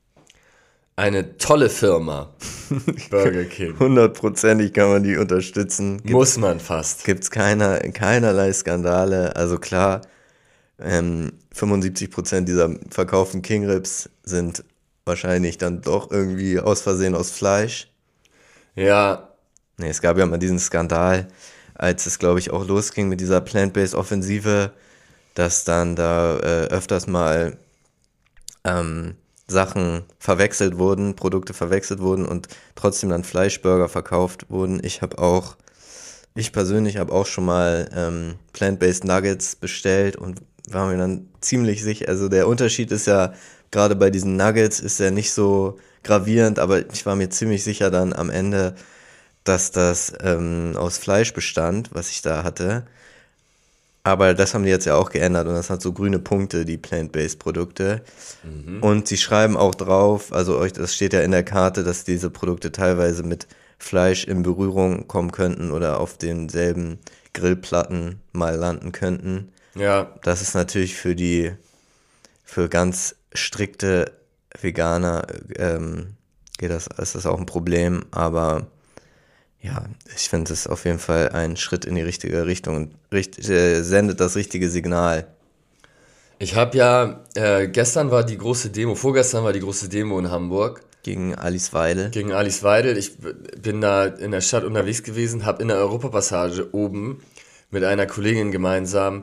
Speaker 1: Eine tolle Firma, Burger King.
Speaker 3: Hundertprozentig kann man die unterstützen.
Speaker 1: Gibt, Muss man fast.
Speaker 3: Gibt's keiner, keinerlei Skandale. Also klar, ähm, fünfundsiebzig Prozent dieser verkauften King Ribs sind wahrscheinlich dann doch irgendwie aus Versehen aus Fleisch.
Speaker 1: Ja.
Speaker 3: Nee, es gab ja mal diesen Skandal, als es, glaube ich, auch losging mit dieser Plant-Based-Offensive, dass dann da äh, öfters mal ähm, Sachen verwechselt wurden, Produkte verwechselt wurden und trotzdem dann Fleischburger verkauft wurden. Ich habe auch, ich persönlich habe auch schon mal ähm, Plant-Based Nuggets bestellt und war mir dann ziemlich sicher, also der Unterschied ist ja, gerade bei diesen Nuggets ist ja nicht so gravierend, aber ich war mir ziemlich sicher dann am Ende, dass das ähm, aus Fleisch bestand, was ich da hatte. Aber das haben die jetzt ja auch geändert und das hat so grüne Punkte, die Plant-Based Produkte. Mhm. Und sie schreiben auch drauf, also euch, das steht ja in der Karte, dass diese Produkte teilweise mit Fleisch in Berührung kommen könnten oder auf denselben Grillplatten mal landen könnten.
Speaker 1: Ja.
Speaker 3: Das ist natürlich für die, für ganz strikte Veganer ähm, geht das, ist das auch ein Problem, aber ja, ich finde es auf jeden Fall ein Schritt in die richtige Richtung und richt, äh, sendet das richtige Signal.
Speaker 1: Ich habe ja, äh, gestern war die große Demo, vorgestern war die große Demo in Hamburg.
Speaker 3: Gegen Alice Weidel.
Speaker 1: Gegen Alice Weidel. Ich bin da in der Stadt unterwegs gewesen, habe in der Europapassage oben mit einer Kollegin gemeinsam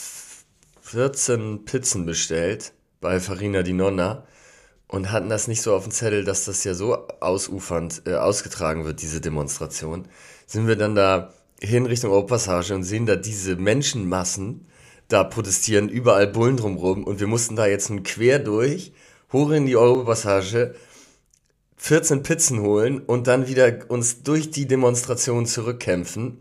Speaker 1: vierzehn Pizzen bestellt bei Farina di Nonna. Und hatten das nicht so auf dem Zettel, dass das ja so ausufernd äh, ausgetragen wird, diese Demonstration. Sind wir dann da hin Richtung Europapassage und sehen da diese Menschenmassen da protestieren, überall Bullen drumrum. Und wir mussten da jetzt nun quer durch, hoch in die Europapassage, vierzehn Pizzen holen und dann wieder uns durch die Demonstration zurückkämpfen.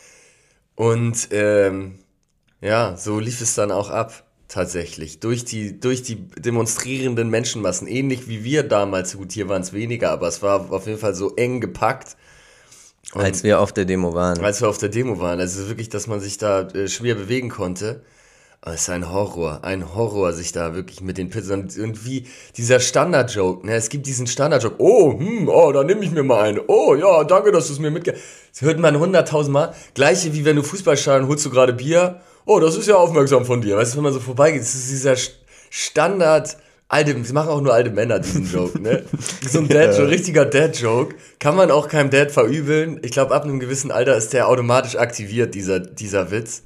Speaker 1: Und ähm, ja, so lief es dann auch ab. Tatsächlich, durch die, durch die demonstrierenden Menschenmassen, ähnlich wie wir damals, gut, hier waren es weniger, aber es war auf jeden Fall so eng gepackt.
Speaker 3: Und als wir auf der Demo waren.
Speaker 1: Als wir auf der Demo waren, also wirklich, dass man sich da äh, schwer bewegen konnte. Aber es ist ein Horror, ein Horror, sich da wirklich mit den Pizzen, und, und wie dieser Standard-Joke, ne, es gibt diesen Standard-Joke, oh, hm, oh, da nehme ich mir mal eine, oh, ja, danke, dass du es mir mitgibst. Das hört man hunderttausend Mal, gleiche wie wenn du Fußballstadion holst du gerade Bier, oh, das ist ja aufmerksam von dir. Weißt du, wenn man so vorbeigeht, das ist dieser Standard, alte, das machen auch nur alte Männer diesen Joke, ne? So ein Dad, so ein richtiger Dad-Joke. Kann man auch keinem Dad verübeln. Ich glaube, ab einem gewissen Alter ist der automatisch aktiviert, dieser, dieser Witz.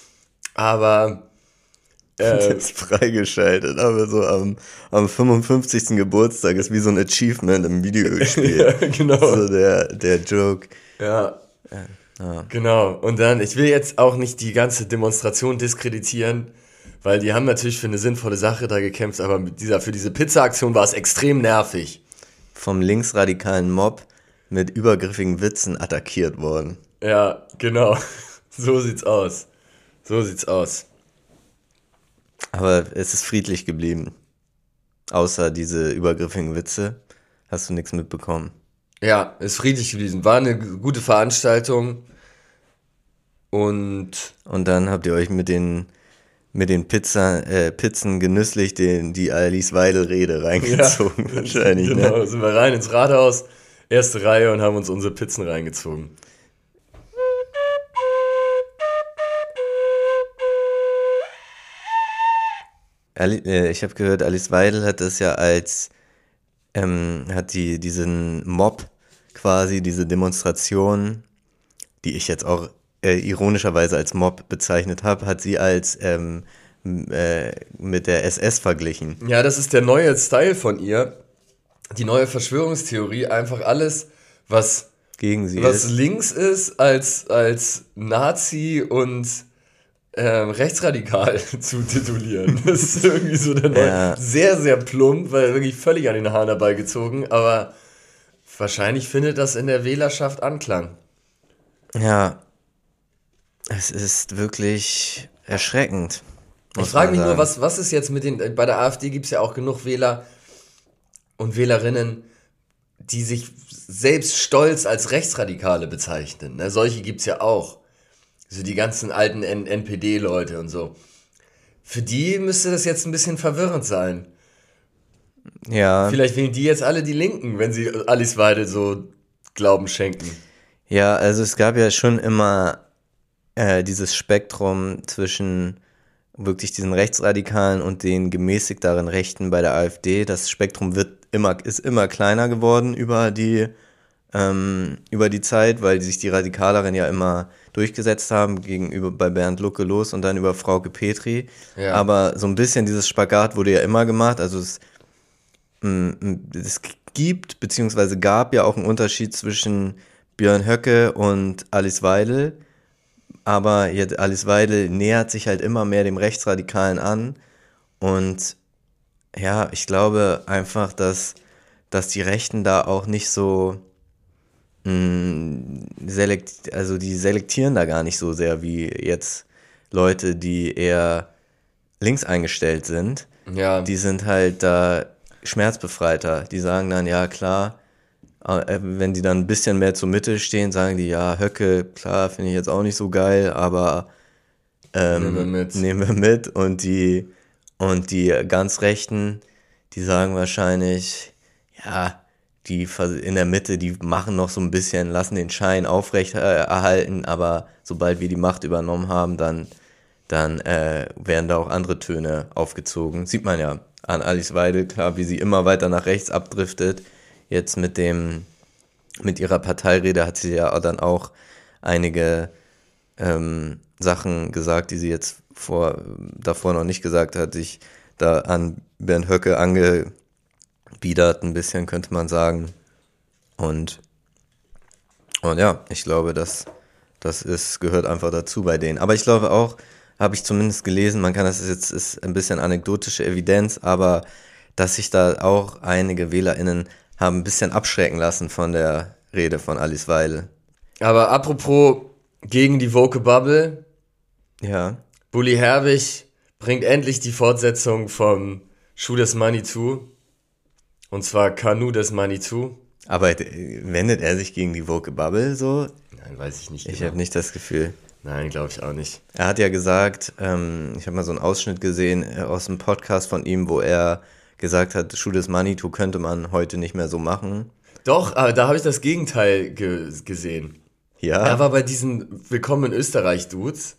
Speaker 1: Aber,
Speaker 3: äh, das ist freigeschaltet, aber so am, am fünfundfünfzigsten Geburtstag ist wie so ein Achievement im Videospiel.
Speaker 1: Ja, genau.
Speaker 3: So der, der Joke.
Speaker 1: Ja.
Speaker 3: Ja. Ja.
Speaker 1: Genau, und dann, ich will jetzt auch nicht die ganze Demonstration diskreditieren, weil die haben natürlich für eine sinnvolle Sache da gekämpft, aber mit dieser, für diese Pizza-Aktion war es extrem nervig.
Speaker 3: Vom linksradikalen Mob mit übergriffigen Witzen attackiert worden.
Speaker 1: Ja, genau, so sieht's aus, so sieht's aus.
Speaker 3: Aber es ist friedlich geblieben, außer diese übergriffigen Witze, hast du nichts mitbekommen.
Speaker 1: Ja, ist friedlich gewesen, war eine gute Veranstaltung. Und
Speaker 3: und dann habt ihr euch mit den mit den Pizza, äh, Pizzen genüsslich den, die Alice Weidel Rede reingezogen, ja, wahrscheinlich.
Speaker 1: Genau,
Speaker 3: ne?
Speaker 1: Sind wir rein ins Rathaus, erste Reihe, und haben uns unsere Pizzen reingezogen.
Speaker 3: Ali, äh, ich habe gehört, Alice Weidel hat das ja als, ähm, hat die diesen Mob quasi, diese Demonstration, die ich jetzt auch äh, ironischerweise als Mob bezeichnet habe, hat sie als ähm, m- äh, mit der S S verglichen.
Speaker 1: Ja, das ist der neue Style von ihr. Die neue Verschwörungstheorie, einfach alles, was,
Speaker 3: Gegen sie
Speaker 1: was
Speaker 3: ist.
Speaker 1: links ist, als, als Nazi und ähm, rechtsradikal zu titulieren. Das ist irgendwie so der neue,
Speaker 3: Ja.
Speaker 1: sehr, sehr plump, weil wirklich völlig an den Haaren herbeigezogen, aber wahrscheinlich findet das in der Wählerschaft Anklang.
Speaker 3: Ja, es ist wirklich erschreckend.
Speaker 1: Ich
Speaker 3: muss
Speaker 1: frage
Speaker 3: man
Speaker 1: mich nur,
Speaker 3: sagen.
Speaker 1: was, was ist jetzt mit den, bei der AfD gibt es ja auch genug Wähler und Wählerinnen, die sich selbst stolz als Rechtsradikale bezeichnen. Ne? Solche gibt es ja auch. So die ganzen alten N- NPD-Leute und so. Für die müsste das jetzt ein bisschen verwirrend sein.
Speaker 3: Ja,
Speaker 1: Vielleicht wählen die jetzt alle die Linken, wenn sie Alice Weidel so Glauben schenken.
Speaker 3: ja, also es gab ja schon immer äh, dieses Spektrum zwischen wirklich diesen Rechtsradikalen und den gemäßigteren Rechten bei der AfD. Das Spektrum wird immer, ist immer kleiner geworden über die, ähm, über die Zeit, weil sich die Radikaleren ja immer durchgesetzt haben, gegenüber bei Bernd Lucke los und dann über Frauke Petri.
Speaker 1: Ja.
Speaker 3: Aber so ein bisschen dieses Spagat wurde ja immer gemacht. Also es, mh, mh, es gibt, beziehungsweise gab ja auch einen Unterschied zwischen Björn Höcke und Alice Weidel. Aber jetzt Alice Weidel nähert sich halt immer mehr dem Rechtsradikalen an. Und ja, ich glaube einfach, dass, dass die Rechten da auch nicht so mh, selekt, also die selektieren da gar nicht so sehr wie jetzt Leute, die eher links eingestellt sind.
Speaker 1: Ja,
Speaker 3: Die sind halt da schmerzbefreiter. Die sagen dann, ja klar, äh, wenn die dann ein bisschen mehr zur Mitte stehen, sagen die, ja, Höcke, klar, finde ich jetzt auch nicht so geil, aber ähm,
Speaker 1: nehmen wir mit.
Speaker 3: nehmen wir mit. Und die, und die ganz Rechten, die sagen wahrscheinlich, ja, die vers- in der Mitte, die machen noch so ein bisschen, lassen den Schein aufrecht äh, erhalten, aber sobald wir die Macht übernommen haben, dann, dann äh, werden da auch andere Töne aufgezogen. Sieht man ja an Alice Weidel, klar, wie sie immer weiter nach rechts abdriftet. Jetzt mit dem, mit ihrer Parteirede hat sie ja dann auch einige ähm, Sachen gesagt, die sie jetzt vor, davor noch nicht gesagt hat, sich da an Bernd Höcke angebiedert, ein bisschen, könnte man sagen. Und, und ja, ich glaube, das, das ist, gehört einfach dazu bei denen. Aber ich glaube auch, habe ich zumindest gelesen, man kann das ist jetzt ist ein bisschen anekdotische Evidenz, aber dass sich da auch einige WählerInnen haben ein bisschen abschrecken lassen von der Rede von Alice Weidel.
Speaker 1: Aber apropos gegen die Woke Bubble,
Speaker 3: Ja,
Speaker 1: Bully Herbig bringt endlich die Fortsetzung vom Schuh des Manitou. Und zwar Kanu des Manitou.
Speaker 3: aber äh, wendet er sich gegen die Woke Bubble so?
Speaker 1: Nein, weiß ich nicht
Speaker 3: Ich
Speaker 1: genau.
Speaker 3: habe nicht das Gefühl.
Speaker 1: Nein, glaube ich auch nicht.
Speaker 3: Er hat ja gesagt, ähm, ich habe mal so einen Ausschnitt gesehen äh, aus einem Podcast von ihm, wo er gesagt hat, Schuh des Manitou könnte man heute nicht mehr so machen.
Speaker 1: Doch, aber da habe ich das Gegenteil ge gesehen.
Speaker 3: Ja,
Speaker 1: Er war bei diesen Willkommen in Österreich-Dudes,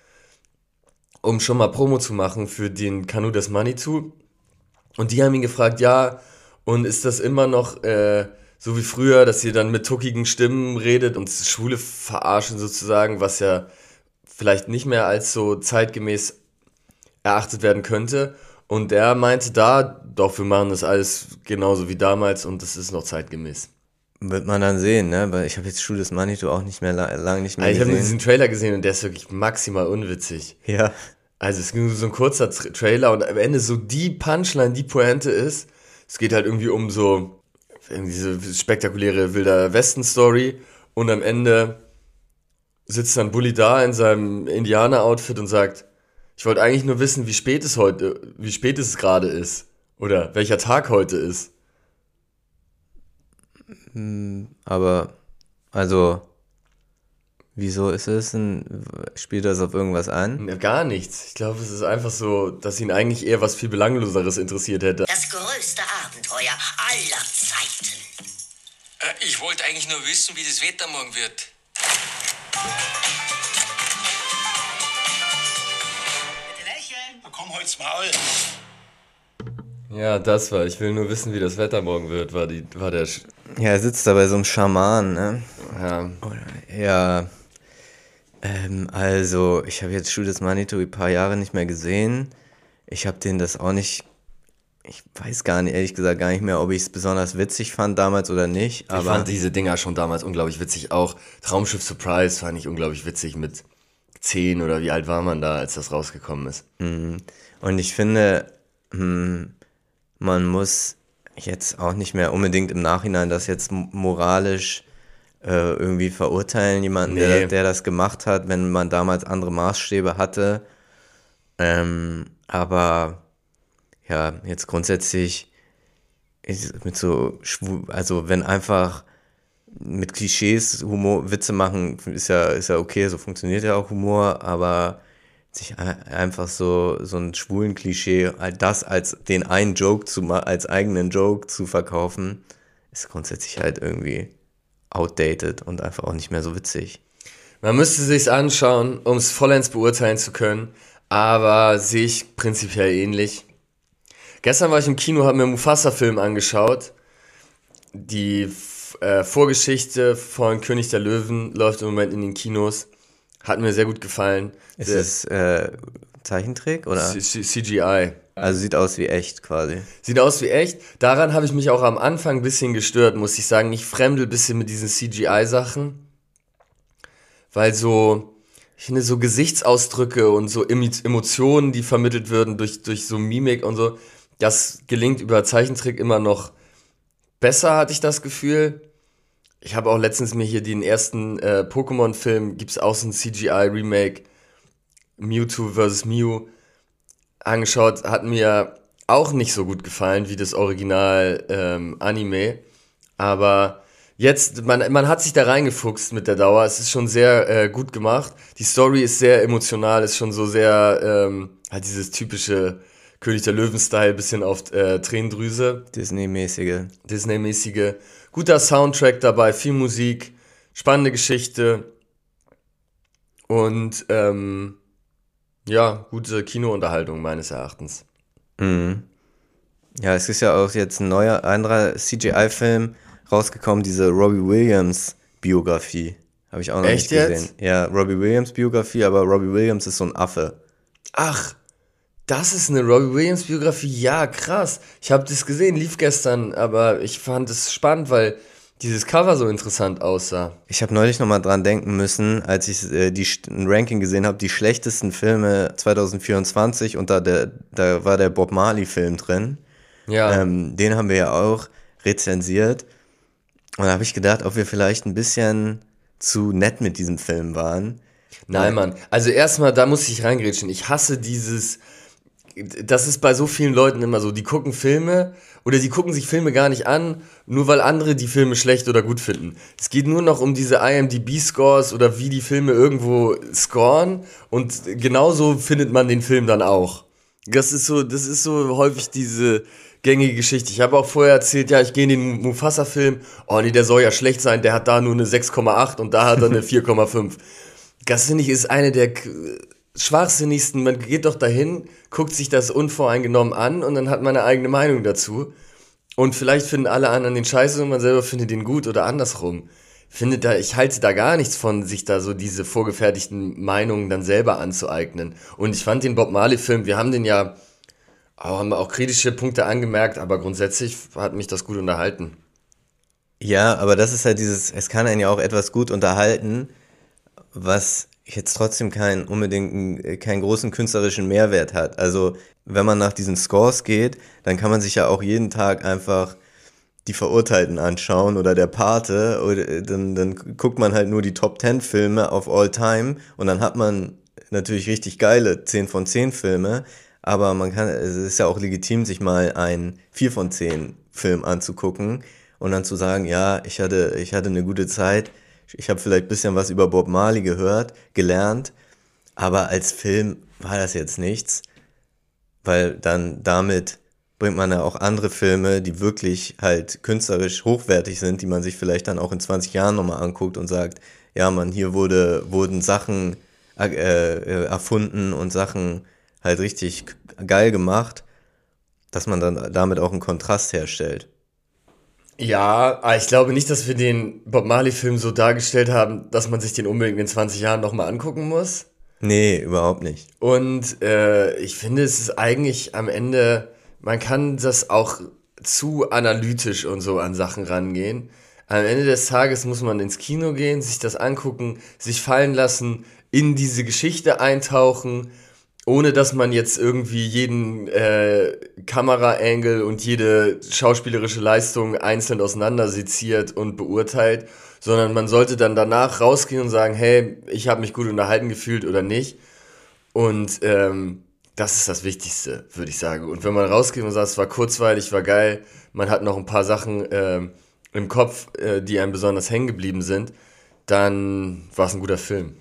Speaker 1: um schon mal Promo zu machen für den Kanu des Manitou. Und die haben ihn gefragt, ja, und ist das immer noch äh, so wie früher, dass ihr dann mit tuckigen Stimmen redet und Schwule verarschen sozusagen, was ja vielleicht nicht mehr als so zeitgemäß erachtet werden könnte. Und der meinte da, doch, wir machen das alles genauso wie damals und das ist noch zeitgemäß.
Speaker 3: wird man dann sehen, ne? Weil ich habe jetzt Schuh des Manitou auch nicht mehr la- lange nicht mehr
Speaker 1: Also ich habe
Speaker 3: gesehen.
Speaker 1: diesen Trailer gesehen und der ist wirklich maximal unwitzig.
Speaker 3: Ja,
Speaker 1: Also es ging so ein kurzer Tra- Trailer und am Ende so die Punchline, die Pointe ist, es geht halt irgendwie um so irgendwie diese spektakuläre Wilder Westen-Story und am Ende sitzt dann Bully da in seinem Indianer-Outfit und sagt, ich wollte eigentlich nur wissen, wie spät es heute, wie spät es gerade ist oder welcher Tag heute ist.
Speaker 3: aber also wieso ist es ein, spielt das auf irgendwas an?
Speaker 1: Ja, gar nichts. Ich glaube, es ist einfach so, dass ihn eigentlich eher was viel Belangloseres interessiert hätte.
Speaker 4: Das größte Abenteuer aller Zeiten.
Speaker 5: Äh, ich wollte eigentlich nur wissen, wie das Wetter morgen wird.
Speaker 4: Bitte lächeln.
Speaker 5: Na komm, halt's Maul.
Speaker 1: Ja, das war, ich will nur wissen, wie das Wetter morgen wird, war, die, war der... Sch
Speaker 3: Ja, er sitzt da bei so einem Schaman, ne?
Speaker 1: ja.
Speaker 3: Ja, ähm, also, ich habe jetzt Judas Manito ein paar Jahre nicht mehr gesehen. Ich habe den das auch nicht, ich weiß gar nicht, ehrlich gesagt gar nicht mehr, ob ich es besonders witzig fand damals oder nicht. Aber
Speaker 1: ich fand diese Dinger schon damals unglaublich witzig. Auch Traumschiff Surprise fand ich unglaublich witzig mit zehn oder wie alt war man da, als das rausgekommen ist.
Speaker 3: Und ich finde, hm, man muss jetzt auch nicht mehr unbedingt im Nachhinein das jetzt moralisch äh, irgendwie verurteilen, jemanden,
Speaker 1: Nee.
Speaker 3: der, der das gemacht hat, wenn man damals andere Maßstäbe hatte. Ähm, aber ja, jetzt grundsätzlich ist mit so, schwu- also wenn einfach mit Klischees Humor, Witze machen, ist ja, ist ja okay, so funktioniert ja auch Humor, aber sich ein- einfach so, so ein schwulen Klischee, all das als den einen Joke zu ma- als eigenen Joke zu verkaufen, ist grundsätzlich halt irgendwie outdated und einfach auch nicht mehr so witzig.
Speaker 1: Man müsste sich's anschauen, um es vollends beurteilen zu können, aber sehe ich prinzipiell ähnlich. Gestern war ich im Kino, habe mir einen Mufasa-Film angeschaut. Die F- äh, Vorgeschichte von König der Löwen läuft im Moment in den Kinos. Hat mir sehr gut gefallen.
Speaker 3: Ist
Speaker 1: Der-
Speaker 3: es äh, Zeichentrick oder?
Speaker 1: C- C- C G I.
Speaker 3: Also sieht aus wie echt quasi.
Speaker 1: Sieht aus wie echt. Daran habe ich mich auch am Anfang ein bisschen gestört, muss ich sagen. Ich fremdel ein bisschen mit diesen C G I-Sachen. Weil so, ich finde, so Gesichtsausdrücke und so Emi- Emotionen, die vermittelt würden durch, durch so Mimik und so, das gelingt über Zeichentrick immer noch besser, hatte ich das Gefühl. Ich habe auch letztens mir hier den ersten äh, Pokémon-Film, gibt's auch so ein C G I-Remake, Mewtwo versus. Mew, angeschaut, hat mir auch nicht so gut gefallen wie das Original ähm, Anime, aber jetzt, man, man hat sich da reingefuchst mit der Dauer, es ist schon sehr äh, gut gemacht, die Story ist sehr emotional, ist schon so sehr, ähm, hat dieses typische König der Löwen-Style, bisschen auf äh, Tränendrüse,
Speaker 3: Disney-mäßige.
Speaker 1: Disney-mäßige, guter Soundtrack dabei, viel Musik, spannende Geschichte und ähm, ja, gute Kinounterhaltung meines Erachtens.
Speaker 3: Mhm. Ja, es ist ja auch jetzt ein neuer, anderer C G I-Film rausgekommen, diese Robbie Williams-Biografie. Habe ich auch noch
Speaker 1: Echt
Speaker 3: nicht gesehen.
Speaker 1: jetzt?
Speaker 3: Ja, Robbie Williams-Biografie, aber Robbie Williams ist so ein Affe.
Speaker 1: Ach, das ist eine Robbie Williams Biografie. Ja, krass. Ich habe das gesehen, lief gestern, aber ich fand es spannend, weil dieses Cover so interessant aussah.
Speaker 3: Ich habe neulich nochmal dran denken müssen, als ich äh, die, ein Ranking gesehen habe, die schlechtesten Filme zwanzig vierundzwanzig und da, der, da war der Bob Marley-Film drin.
Speaker 1: Ja,
Speaker 3: Ähm, den haben wir ja auch rezensiert. Und da habe ich gedacht, ob wir vielleicht ein bisschen zu nett mit diesem Film waren.
Speaker 1: nein, Mann. Also erstmal, da muss ich reingrätschen. Ich hasse dieses, das ist bei so vielen Leuten immer so, die gucken Filme oder die gucken sich Filme gar nicht an, nur weil andere die Filme schlecht oder gut finden. Es geht nur noch um diese I M D B-Scores oder wie die Filme irgendwo scoren und genauso findet man den Film dann auch. Das ist so, das ist so häufig diese gängige Geschichte. Ich habe auch vorher erzählt, ja, ich gehe in den Mufasa-Film, oh nee, der soll ja schlecht sein, der hat da nur eine sechs Komma acht und da hat er eine vier Komma fünf. Das finde ich ist eine der k- schwachsinnigsten, man geht doch dahin, guckt sich das unvoreingenommen an und dann hat man eine eigene Meinung dazu. Und vielleicht finden alle anderen den scheiße und man selber findet den gut oder andersrum. Finde da, ich halte da gar nichts von, sich da so diese vorgefertigten Meinungen dann selber anzueignen. Und ich fand den Bob Marley-Film, wir haben den ja, auch, haben auch kritische Punkte angemerkt, aber grundsätzlich hat mich das gut unterhalten.
Speaker 3: Ja, aber das ist halt dieses, es kann einen ja auch etwas gut unterhalten, was jetzt trotzdem keinen unbedingt keinen großen künstlerischen Mehrwert hat. Also wenn man nach diesen Scores geht, dann kann man sich ja auch jeden Tag einfach die Verurteilten anschauen oder der Pate, oder dann, dann guckt man halt nur die Top zehn Filme auf All Time und dann hat man natürlich richtig geile zehn von zehn Filme, aber man kann, es ist ja auch legitim, sich mal einen vier von zehn Film anzugucken und dann zu sagen, ja, ich hatte, ich hatte eine gute Zeit, ich habe vielleicht ein bisschen was über Bob Marley gehört, gelernt, aber als Film war das jetzt nichts, weil dann damit bringt man ja auch andere Filme, die wirklich halt künstlerisch hochwertig sind, die man sich vielleicht dann auch in zwanzig Jahren nochmal anguckt und sagt, ja man, hier wurde, wurden Sachen äh, erfunden und Sachen halt richtig geil gemacht, dass man dann damit auch einen Kontrast herstellt.
Speaker 1: Ja, aber ich glaube nicht, dass wir den Bob Marley-Film so dargestellt haben, dass man sich den unbedingt in zwanzig Jahren nochmal angucken muss.
Speaker 3: Nee, überhaupt nicht.
Speaker 1: Und äh, ich finde, es ist eigentlich am Ende, man kann das auch zu analytisch und so an Sachen rangehen. Am Ende des Tages muss man ins Kino gehen, sich das angucken, sich fallen lassen, in diese Geschichte eintauchen, ohne dass man jetzt irgendwie jeden äh, Kamera-Angle und jede schauspielerische Leistung einzeln auseinanderseziert und beurteilt, sondern man sollte dann danach rausgehen und sagen, hey, ich habe mich gut unterhalten gefühlt oder nicht. Und ähm, das ist das Wichtigste, würde ich sagen. Und wenn man rausgeht und sagt, es war kurzweilig, war geil, man hat noch ein paar Sachen ähm, im Kopf, äh, die einem besonders hängen geblieben sind, dann war es ein guter Film.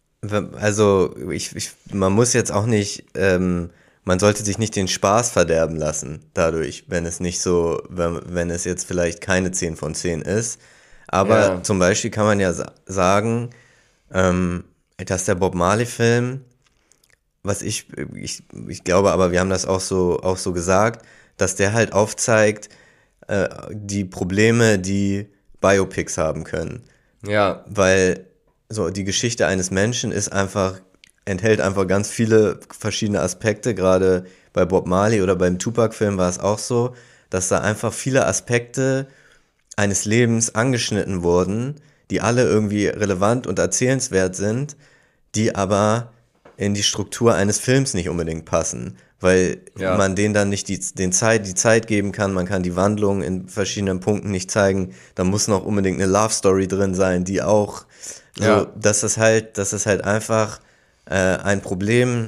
Speaker 3: Also ich, ich, man muss jetzt auch nicht, ähm, man sollte sich nicht den Spaß verderben lassen dadurch, wenn es nicht so, wenn, wenn es jetzt vielleicht keine zehn von zehn ist. Aber
Speaker 1: Ja.
Speaker 3: zum Beispiel kann man ja sa- sagen, ähm, dass der Bob Marley-Film, was ich, ich, ich glaube, aber wir haben das auch so, auch so gesagt, dass der halt aufzeigt, äh, die Probleme, die Biopics haben können.
Speaker 1: Ja,
Speaker 3: Weil so die Geschichte eines Menschen ist einfach, enthält einfach ganz viele verschiedene Aspekte. Gerade bei Bob Marley oder beim Tupac-Film war es auch so, dass da einfach viele Aspekte eines Lebens angeschnitten wurden, die alle irgendwie relevant und erzählenswert sind, die aber in die Struktur eines Films nicht unbedingt passen, weil
Speaker 1: Ja.
Speaker 3: man denen dann nicht die, den Zeit, die Zeit geben kann, man kann die Wandlung in verschiedenen Punkten nicht zeigen, da muss noch unbedingt eine Love Story drin sein, die auch so,
Speaker 1: Ja.
Speaker 3: dass das halt, dass es halt einfach äh, ein Problem,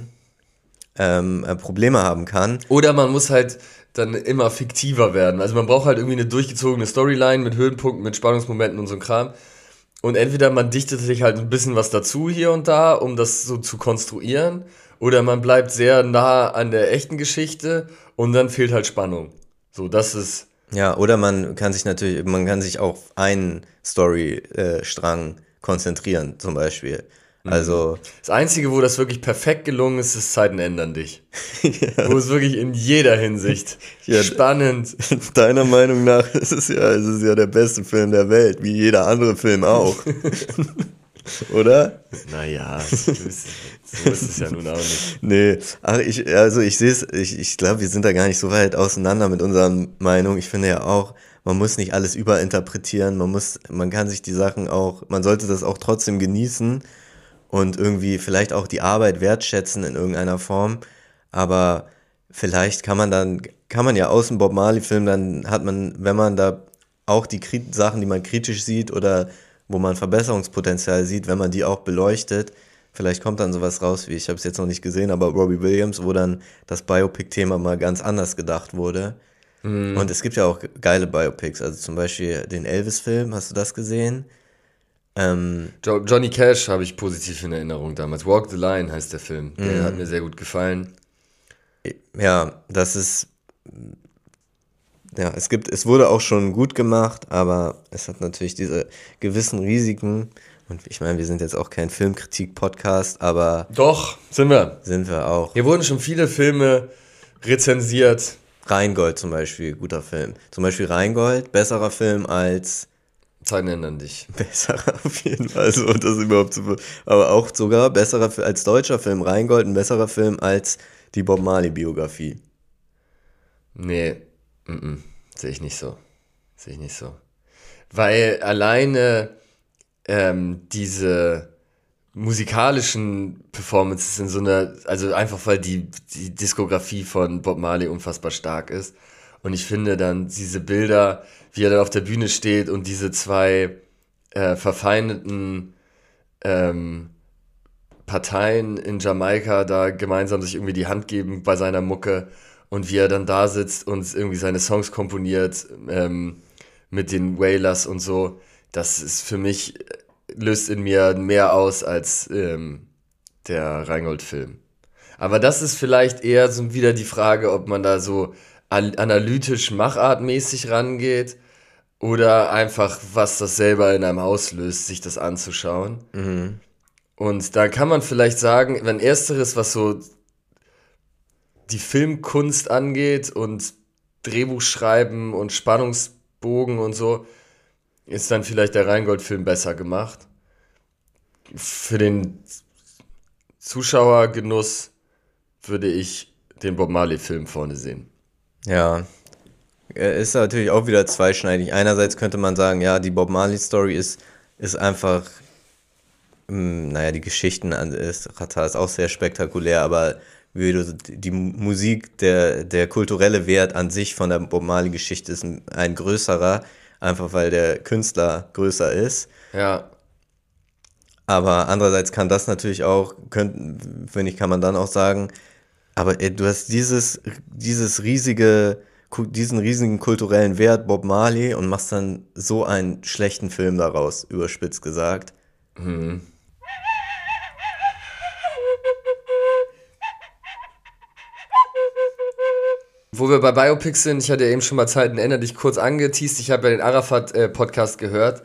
Speaker 3: ähm, äh, Probleme haben kann.
Speaker 1: oder man muss halt dann immer fiktiver werden. Also man braucht halt irgendwie eine durchgezogene Storyline mit Höhenpunkten, mit Spannungsmomenten und so ein Kram. Und entweder man dichtet sich halt ein bisschen was dazu hier und da, um das so zu konstruieren, oder man bleibt sehr nah an der echten Geschichte und dann fehlt halt Spannung. So, das ist,
Speaker 3: Ja, oder man kann sich natürlich, man kann sich auf einen Story-Strang konzentrieren, zum Beispiel. Also,
Speaker 1: das Einzige, wo das wirklich perfekt gelungen ist, ist Zeiten ändern dich. Wo es wirklich in jeder Hinsicht
Speaker 3: Ja,
Speaker 1: spannend.
Speaker 3: deiner Meinung nach ist es ja, ist es ja der beste Film der Welt, wie jeder andere Film auch. Oder?
Speaker 1: Naja, so ist, so ist es ja nun auch nicht.
Speaker 3: Nee, ach, ich, also ich sehe es, ich, ich glaube, wir sind da gar nicht so weit auseinander mit unseren Meinungen. Ich finde ja auch, man muss nicht alles überinterpretieren, man muss, man kann sich die Sachen auch, man sollte das auch trotzdem genießen und irgendwie vielleicht auch die Arbeit wertschätzen in irgendeiner Form, aber vielleicht kann man dann, kann man ja aus dem Bob Marley-Film, dann hat man, wenn man da auch die Kri- Sachen, die man kritisch sieht oder wo man Verbesserungspotenzial sieht, wenn man die auch beleuchtet, vielleicht kommt dann sowas raus, wie ich habe es jetzt noch nicht gesehen, aber Robbie Williams, wo dann das Biopic-Thema mal ganz anders gedacht wurde.
Speaker 1: Mhm.
Speaker 3: Und es gibt ja auch geile Biopics, also zum Beispiel den Elvis-Film, hast du das gesehen? Ähm,
Speaker 1: Jo- Johnny Cash habe ich positiv in Erinnerung damals. Walk the Line heißt der Film. Der hat mir sehr gut gefallen.
Speaker 3: ja, das ist, ja, es gibt, es wurde auch schon gut gemacht, aber es hat natürlich diese gewissen Risiken. Und ich meine, wir sind jetzt auch kein Filmkritik-Podcast, aber
Speaker 1: Doch, sind wir.
Speaker 3: sind wir auch.
Speaker 1: Hier wurden schon viele Filme rezensiert.
Speaker 3: Rheingold zum Beispiel, guter Film. Zum Beispiel Rheingold, besserer Film als
Speaker 1: Zeiten ändern dich.
Speaker 3: besserer auf jeden Fall, so das überhaupt zu, aber auch sogar besserer Fi- als deutscher Film Rheingold, ein besserer Film als die Bob Marley Biografie.
Speaker 1: Nee, mm-mm, sehe ich nicht so. Sehe ich nicht so. Weil alleine ähm, diese musikalischen Performances in so einer, also einfach weil die, die Diskografie von Bob Marley unfassbar stark ist. Und ich finde dann diese Bilder, wie er dann auf der Bühne steht und diese zwei äh, verfeindeten ähm, Parteien in Jamaika da gemeinsam sich irgendwie die Hand geben bei seiner Mucke und wie er dann da sitzt und irgendwie seine Songs komponiert ähm, mit den Wailers und so, das ist für mich, löst in mir mehr aus als ähm, der Rheingold-Film. Aber das ist vielleicht eher so wieder die Frage, ob man da so an- analytisch machartmäßig rangeht oder einfach, was das selber in einem auslöst, sich das anzuschauen. Und da kann man vielleicht sagen, wenn ersteres, was so die Filmkunst angeht und Drehbuchschreiben und Spannungsbogen und so, ist dann vielleicht der Rheingold-Film besser gemacht. Für den Zuschauergenuss würde ich den Bob Marley-Film vorne sehen.
Speaker 3: Ja, er ist natürlich auch wieder zweischneidig. Einerseits könnte man sagen, ja, die Bob Marley-Story ist, ist einfach, mh, naja, die Geschichten an ist, Rata ist auch sehr spektakulär, aber wie du, die Musik, der, der kulturelle Wert an sich von der Bob Marley-Geschichte ist ein, ein größerer, einfach weil der Künstler größer ist.
Speaker 1: Ja.
Speaker 3: Aber andererseits kann das natürlich auch, könnt, finde ich, kann man dann auch sagen, aber ey, du hast dieses, dieses riesige, diesen riesigen kulturellen Wert Bob Marley und machst dann so einen schlechten Film daraus, überspitzt gesagt.
Speaker 1: Mhm. Wo wir bei Biopics sind, ich hatte ja eben schon mal Zeiten ändert, dich kurz angeteased, ich habe ja den Arafat-Podcast äh, gehört.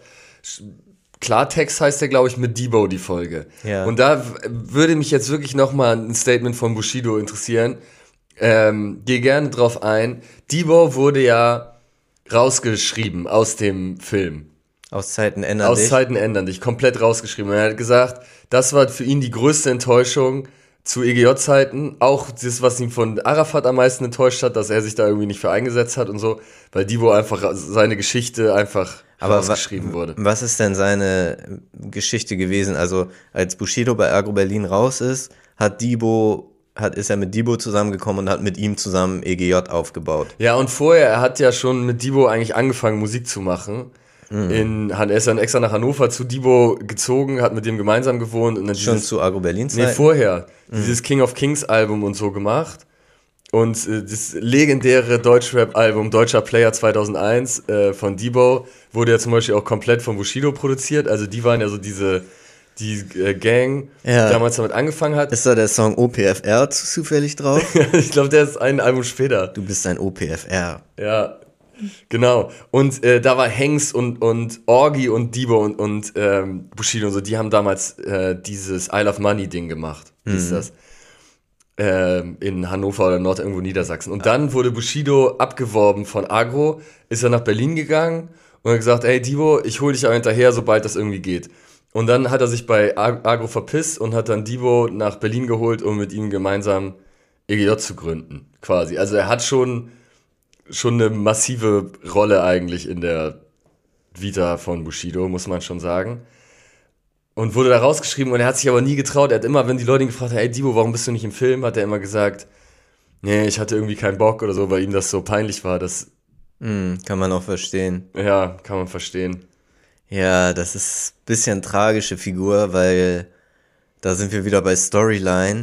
Speaker 1: Klartext heißt der, glaube ich, mit Debo die Folge.
Speaker 3: Ja.
Speaker 1: Und da w- würde mich jetzt wirklich nochmal ein Statement von Bushido interessieren. Ähm, geh gerne drauf ein. Debo wurde ja rausgeschrieben aus dem Film.
Speaker 3: Aus Zeiten ändern
Speaker 1: Aus
Speaker 3: dich.
Speaker 1: Zeiten ändern dich, komplett rausgeschrieben. Und er hat gesagt, das war für ihn die größte Enttäuschung zu E G J-Zeiten. Auch das, was ihn von Arafat am meisten enttäuscht hat, dass er sich da irgendwie nicht für eingesetzt hat und so, weil Debo einfach seine Geschichte einfach
Speaker 3: Aber
Speaker 1: rausgeschrieben
Speaker 3: wa-
Speaker 1: wurde.
Speaker 3: Was ist denn seine Geschichte gewesen? Also als Bushido bei Agro Berlin raus ist, hat Debo, hat, ist er mit Debo zusammengekommen und hat mit ihm zusammen E G J aufgebaut.
Speaker 1: Ja, und vorher, er hat ja schon mit Debo eigentlich angefangen, Musik zu machen. Mhm. In, er ist dann extra nach Hannover zu Debo gezogen, hat mit dem gemeinsam gewohnt. Und dann
Speaker 3: Schon
Speaker 1: dieses,
Speaker 3: zu Agro Berlin
Speaker 1: Nee, vorher. Mhm. Dieses King of Kings Album und so gemacht. Und äh, das legendäre Deutschrap-Album Deutscher Player zweitausendeins äh, von Debo wurde ja zum Beispiel auch komplett von Bushido produziert. Also die waren ja so diese die äh, Gang,
Speaker 3: Ja.
Speaker 1: die damals damit angefangen hat.
Speaker 3: Ist da der Song O P F R zufällig drauf?
Speaker 1: Ich glaube, der ist ein Album später.
Speaker 3: Du bist ein O P F R.
Speaker 1: Ja, genau. Und äh, da war Hengst und, und Orgi und Debo und, und ähm, Bushido und so, die haben damals äh, dieses I Love Money Ding gemacht. Wie ist das? Ähm, in Hannover oder Nord irgendwo Niedersachsen. Und dann wurde Bushido abgeworben von Agro, ist er nach Berlin gegangen und hat gesagt, ey Debo, ich hol dich auch hinterher, sobald das irgendwie geht. Und dann hat er sich bei Ag- Agro verpisst und hat dann Debo nach Berlin geholt, um mit ihm gemeinsam E G J zu gründen, quasi. Also er hat schon schon eine massive Rolle eigentlich in der Vita von Bushido, muss man schon sagen. Und wurde da rausgeschrieben und er hat sich aber nie getraut. Er hat immer, wenn die Leute ihn gefragt haben, ey Debo, warum bist du nicht im Film, hat er immer gesagt, nee, ich hatte irgendwie keinen Bock oder so, weil ihm das so peinlich war. Das,
Speaker 3: Hm, kann man auch verstehen.
Speaker 1: ja, kann man verstehen.
Speaker 3: Ja, das ist ein bisschen tragische Figur, weil da sind wir wieder bei Storyline.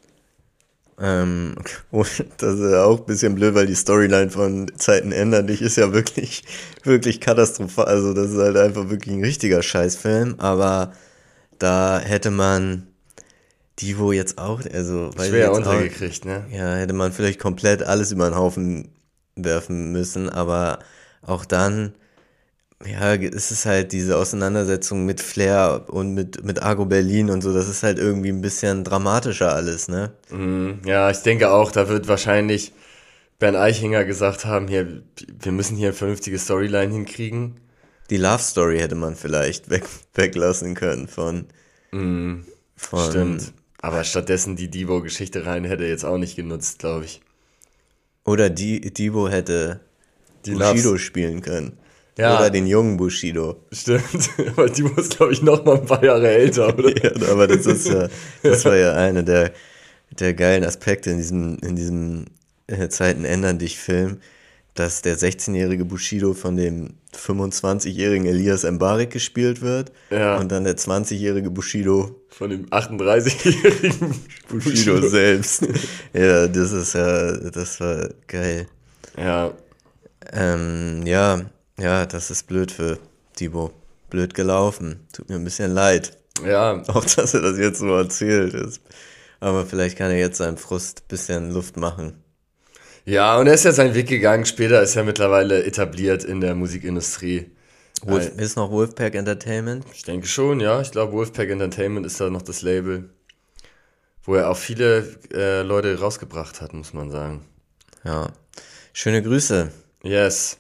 Speaker 3: Ähm, und das ist ja auch ein bisschen blöd, weil die Storyline von Zeiten ändern dich ist ja wirklich, wirklich katastrophal. Also das ist halt einfach wirklich ein richtiger Scheißfilm, aber da hätte man Debo jetzt auch, also weiß ich
Speaker 1: Schwer
Speaker 3: jetzt
Speaker 1: untergekriegt, ne?
Speaker 3: auch, ja, hätte man vielleicht komplett alles über den Haufen werfen müssen, aber auch dann, ja, es ist halt diese Auseinandersetzung mit Flair und mit, mit Agro Berlin und so, das ist halt irgendwie ein bisschen dramatischer alles, ne?
Speaker 1: Mhm. Ja, ich denke auch, da wird wahrscheinlich Bernd Eichinger gesagt haben, hier, wir müssen hier eine vernünftige Storyline hinkriegen.
Speaker 3: Die Love Story hätte man vielleicht weg, weglassen können von,
Speaker 1: Mhm.
Speaker 3: von
Speaker 1: Stimmt. Aber stattdessen die Debo-Geschichte rein hätte er jetzt auch nicht genutzt, glaube ich.
Speaker 3: Oder die, Debo hätte
Speaker 1: Die
Speaker 3: Bushido
Speaker 1: Loves-
Speaker 3: spielen können.
Speaker 1: Ja.
Speaker 3: Oder den jungen Bushido.
Speaker 1: Stimmt. Aber Debo ist, glaube ich, noch mal ein paar Jahre älter, oder?
Speaker 3: Ja, aber das ist ja, das war ja einer der, der geilen Aspekte in diesem, in diesem äh, Zeiten ändern dich Film, dass der sechzehnjährige Bushido von dem fünfundzwanzigjährigen Elias Mbarek gespielt wird
Speaker 1: Ja.
Speaker 3: und dann der zwanzigjährige Bushido
Speaker 1: Von dem achtunddreißigjährigen
Speaker 3: Bushido selbst. Ja, das ist ja, das war geil.
Speaker 1: Ja,
Speaker 3: Ähm, ja, ja, das ist blöd für Debo. Blöd gelaufen. Tut mir ein bisschen leid.
Speaker 1: ja,
Speaker 3: Auch, dass er das jetzt so erzählt ist. Aber vielleicht kann er jetzt seinem Frust ein bisschen Luft machen.
Speaker 1: ja, und er ist ja seinen Weg gegangen. Später ist er mittlerweile etabliert in der Musikindustrie.
Speaker 3: Wolf, ist noch Wolfpack Entertainment?
Speaker 1: Ich denke schon, ja. Ich glaube, Wolfpack Entertainment ist da noch das Label. wo er auch viele äh, Leute rausgebracht hat, muss man sagen.
Speaker 3: Ja, schöne Grüße.
Speaker 1: Yes.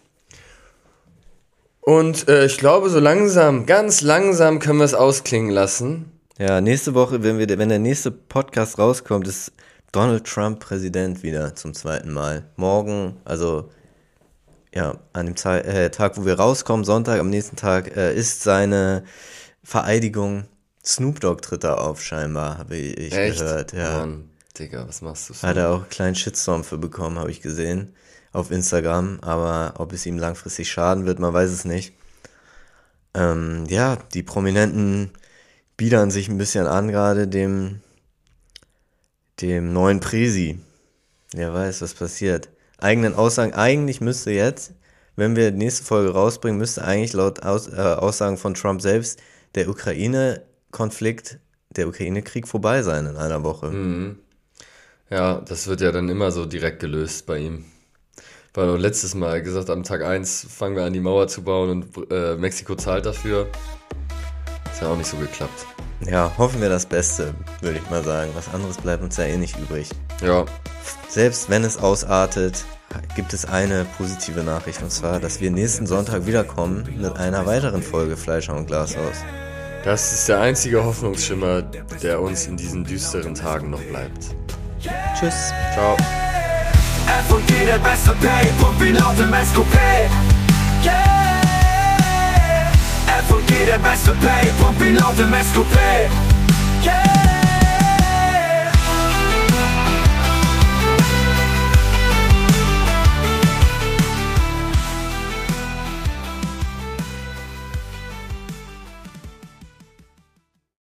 Speaker 1: Und äh, ich glaube, so langsam, ganz langsam können wir es ausklingen lassen.
Speaker 3: Ja, nächste Woche, wenn wir, wenn der nächste Podcast rauskommt, ist Donald Trump Präsident wieder zum zweiten Mal. Morgen, also ja, an dem Tag, äh, Tag, wo wir rauskommen, Sonntag, am nächsten Tag, äh, ist seine Vereidigung. Snoop Dogg tritt da auf, scheinbar, habe ich
Speaker 1: Echt?
Speaker 3: gehört. Ja.
Speaker 1: Mann, Digga, was machst du so?
Speaker 3: Hat er auch einen kleinen Shitstorm für bekommen, habe ich gesehen, auf Instagram. Aber ob es ihm langfristig schaden wird, man weiß es nicht. Ähm, ja, die Prominenten biedern sich ein bisschen an, gerade dem, dem neuen Presi. Wer weiß, was passiert. Eigenen Aussagen, eigentlich müsste jetzt, wenn wir die nächste Folge rausbringen, müsste eigentlich laut Aus, äh, Aussagen von Trump selbst der Ukraine-Konflikt, der Ukraine-Krieg vorbei sein in einer Woche.
Speaker 1: Mhm. Ja, das wird ja dann immer so direkt gelöst bei ihm. Weil er letztes Mal gesagt, am Tag eins fangen wir an, die Mauer zu bauen und äh, Mexiko zahlt dafür. Ist ja auch nicht so geklappt.
Speaker 3: Ja, hoffen wir das Beste, würde ich mal sagen. Was anderes bleibt uns ja eh nicht übrig.
Speaker 1: Ja.
Speaker 3: Selbst wenn es ausartet, gibt es eine positive Nachricht, und zwar, dass wir nächsten Sonntag wiederkommen mit einer weiteren Folge Fleischer und Glashaus.
Speaker 1: Das ist der einzige Hoffnungsschimmer, der uns in diesen düsteren Tagen noch bleibt.
Speaker 3: Tschüss.
Speaker 1: Ciao.
Speaker 2: F und G, der beste Pay-Pilot im S Q P. Yeah. F und G, der beste Pay-Pilot im S Q P.